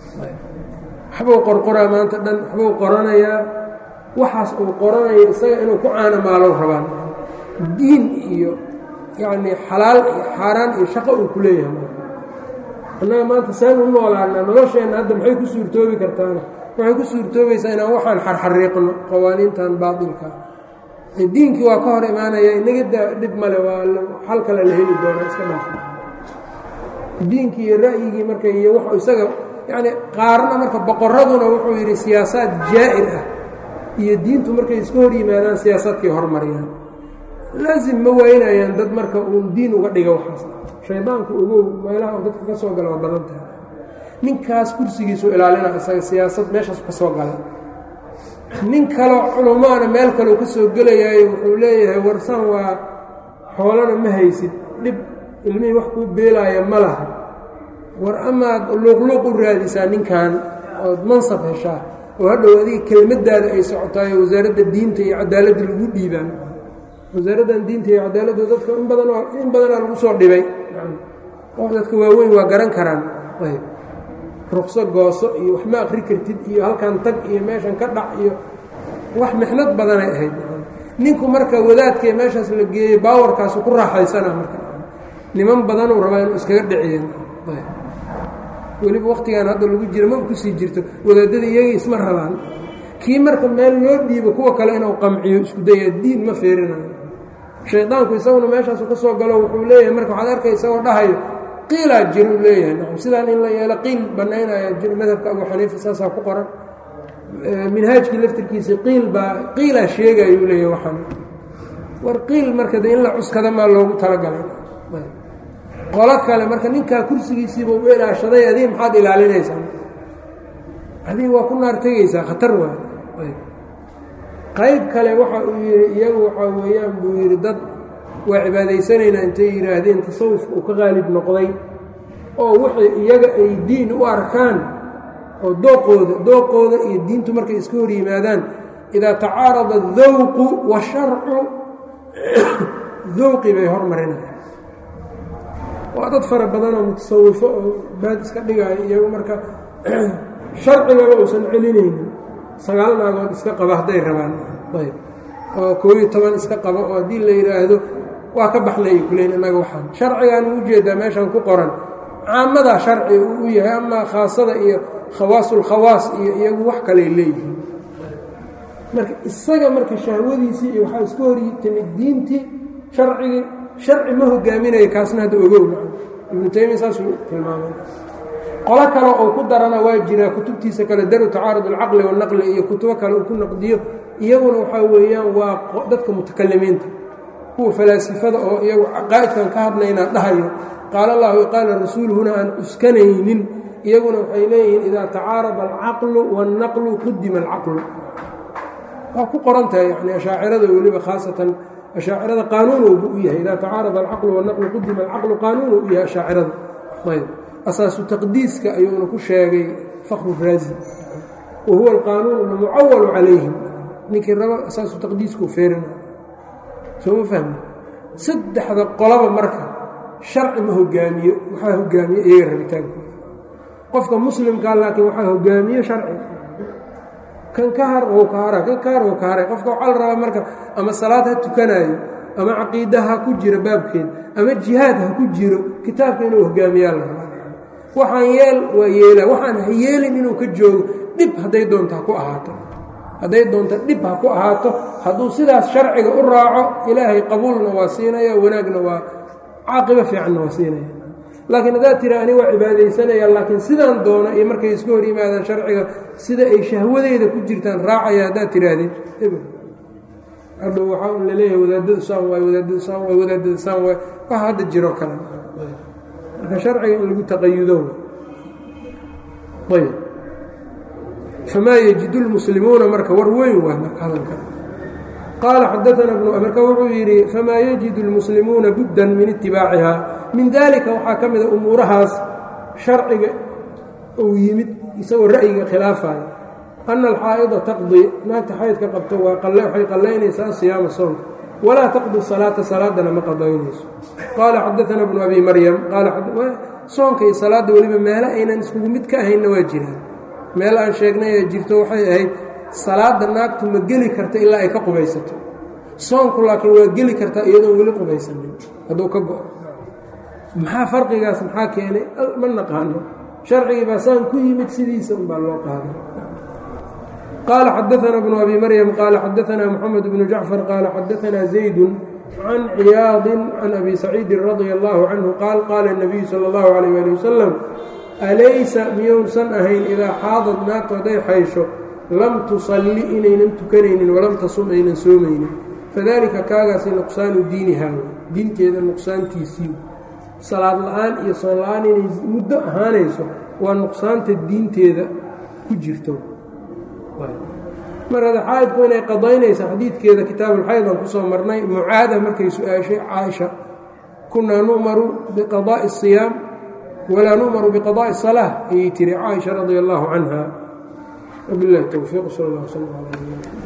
waxbuu qorqoraa maanta dhan waxbuu qoranayaa waxaas uu qoranayo isaga inuu ku caano maalow rabaan diin iyo yacnii xalaal iyo xaaraan iyo shaqo uu ku leeyahay annaga maanta saan u noolaanaa nolosheenna hadda maxay ku suurtoobi kartaana waxay ku suurtoobaysaa inaan waxaan xarxariiqno qawaaniintan baatilka diinkii waa ka hor imaanaya inaga dhib male waa xal kale la heli doona iska dhaafo diinkii iyo ra'yigii marka iyo w isaga yacni qaarna marka boqoraduna wuxuu yidhi siyaasaad jaa'ir ah iyo diintu markay iska hor yimaadaan siyaasaadkay hormariyaan laasim ma waynayaan dad marka uun diin uga dhiga waxaas shaydaanku ogow meelaha u dadka ka soo gala waa badan tahay ninkaas kursigiisu ilaalina isaga siyaasad meeshaas ka soo galay nin kaleo culummaana meel kaleu ka soo gelayaayo wuxuu leeyahay warsan waa xoolana ma haysid dhib ilmihii wax kuu beelaaya ma laha war amaad luuqluuq u raadisaa ninkan ood mansab heshaa oo hadhow adiga kelmaddaada ay socotaayo wasaaradda diinta iyo cadaaladda lagu dhiibaan wasaaraddan diinta iyo cadaaladda dadka in badan in badanaa lagu soo dhibay dadka waaweyn waa garan karaan ayb ruqso gooso iyo wax ma akri kartid iyo halkan tag iyo meeshan ka dhac iyo wax mixnad badanay ahayd ninku marka wadaadkee meeshaas la geeyey baawarkaasu ku raaxaysana marka niman badanuu rabaa inuu iskaga dhiciyeen weliba waktigan hadda lagu jiro ma kusii jirto wadaadada iyagii isma rabaan kii marka meel loo dhiibo kuwa kale inuu qamciyo isku daya diin ma feerinayo shaydaanku isaguna meeshaasu ka soo galo wuxuu leeyahay marka waxaad arkay isagoo dhahayo qiilaa jiro u leeyahay nacam sidaan in la yeelo qiil bannaynayaa jiro madhabka abu xaniifa saasaa ku qoran minhaajkii laftirkiisa qiil baa qiilaa sheegayuu leeyahay waxaan war qiil marka de in la cuskada maa loogu talagalay qolo kale marka ninkaa kursigiisiiba u ilaashaday adiga maxaad ilaalinaysaa adiga waa ku naar tegaysaa khatar waay qayb kale waxa uu yidhi iyagu waxaa weeyaan buu yidhi dad waa cibaadaysanaynaa intay yidhaahdeen tasawufka uu ka qaalib noqday oo waxay iyaga ay diin u arkaan oo dooqooda dooqooda iyo diintu markay iska hor yimaadaan idaa tacaarada adawqu washarcu dawqi bay hormarinayaan waa dad fara badanoo mutasawifo oo baad iska dhigaayo iyagu marka sharcigaba uusan celinaynin sagaal naagood iska qaba hadday rabaan ayb oo koob iyo toban iska qabo oo haddii la yidhaahdo waa ka baxnay kuleyn innaga waxaan sharcigaan u ujeedaa meeshan ku qoran caamadaa sharci uu u yahay amaa khaasada iyo khawaasulkhawaas iyo iyagu wax kaley leeyihiin marka isaga marka shahwadiisii iyo waxaa iska hor timid diintii sharcigii sharci ma hogaaminaya kaasna hadda ogowna ibnu taymiya saasuu tilmaamay qolo kale oo ku darana waa jiraa kutubtiisa kale daru tacaarud alcaqli wannaqli iyo kutubo kale uu ku naqdiyo iyaguna waxaa weeyaan waa dadka mutakalimiinta kuwa falaasifada oo iyagu caqaa'idkan ka hadlaynaa dhahayo qaala allahu i qaala rasuuluhuna aan cuskanaynin iyaguna waxay leeyihiin idaa tacaarada alcaqlu waannaqlu qudima alcaqlu waa ku qoran tahay yani ashaacirada weliba khaasatan ashaacirada qaanuunowbu u yahay idaa tacaarada alcaqlu wannaqlu qudima alcaqlu qaanuunu u yahay ashaacirada ayb asaasu taqdiiska ayuuna ku sheegay fakru raazi wa huwa alqaanuun almucawalu calayhim ninkii rabo asaasu taqdiiskuu feerina soo ma fahmi saddexda qolaba marka sharci ma hogaamiyo waxaa hogaamiye iyaga rabitaankooda qofka muslimkaa laakiin waxaa hogaamiye sharci kan ka har wou ka hara kan ka har wou ka haray qofka waxaa la rabaa marka ama salaad ha tukanaayo ama caqiida ha ku jiro baabkeed ama jihaad ha ku jiro kitaabka inuu hogaamiyaa la rabaa waxaan yeel waa yeelaa waxaan ha yeelin inuu ka joogo dhib hadday doonto ha ku ahaato hadday doonto dhib ha ku ahaato hadduu sidaas sharciga u raaco ilaahay qabuulna waa siinaya wanaagna waa caaqibo fiicanna waa siinaya laakiin haddaad tiri ani waa cibaadaysanaya laakiin sidaan doona iyo markay iska hor yimaadaan sharciga sida ay shahwadeeda ku jirtaan raacaya haddaad tihaahdeen hadhow waxaa un laleeyahay wadaadadu saan waay wadaadadu saan waay wadaadada saan waay wax hadda jiro kale marka sharciga in lagu taqayudo ayb famaa yajidu lmuslimuuna marka war weyn waa marka hadalka qaala xadaana bnu marka wuxuu yidhi famaa yajidu lmuslimuuna buddan min itibaacihaa min dalika waxaa ka mida umuurahaas sharciga uu yimid isagoo ra'yiga khilaafaya ana alxaa'ida taqdi naagta xaydka qabto waxay qallaynaysaa siyaama soonka walaa taqdi salaata salaadana ma qadaynayso qaala xadaana bnu abi maryam soonka iyo salaadda weliba meelo aynan iskugu mid ka ahaynna waa jiraan meel aan sheegnay ee jirto waxay ahayd salaadda naagtu ma geli karta ilaa ay ka qubaysato soonku laakiin waa geli kartaa iyadoon weli qubaysanin hadduu ka go-o maxaa farqigaas maxaa keenay ma naqaano sharcigii baa saan ku yimid sidiisa unbaa loo qaaday qaala xadaana bnu abi maryam qaala xadaanaa moxamed bnu jacfar qaala xadaanaa zaydun can ciyaadin can abi saciidin radia allahu canhu qaal qaala اnabiyu sala اllahu alayh ali wasalam alaysa miyousan ahayn idaa xaadad naagtu hadday xaysho lam tusalli inaynan tukanaynin walam tasum aynan soomaynin fadalika kaagaasi nuqsaanu diinihaa diinteeda nuqsaantiisii salaad la-aan iyo soon la-aan inay muddo ahaanayso waa nuqsaanta diinteeda ku jirto marada xaydku inay qadaynaysa xadiidkeeda kitaabulxayd aan kusoo marnay mucaada markay su-aashay caaisha kunaa nu'maru biqadaa'i asiyaam walaa nu'maru biqadaa'i asalaa ayay tiri caaisha radia allahu canha wabilahi towfiiq sal allah sal ala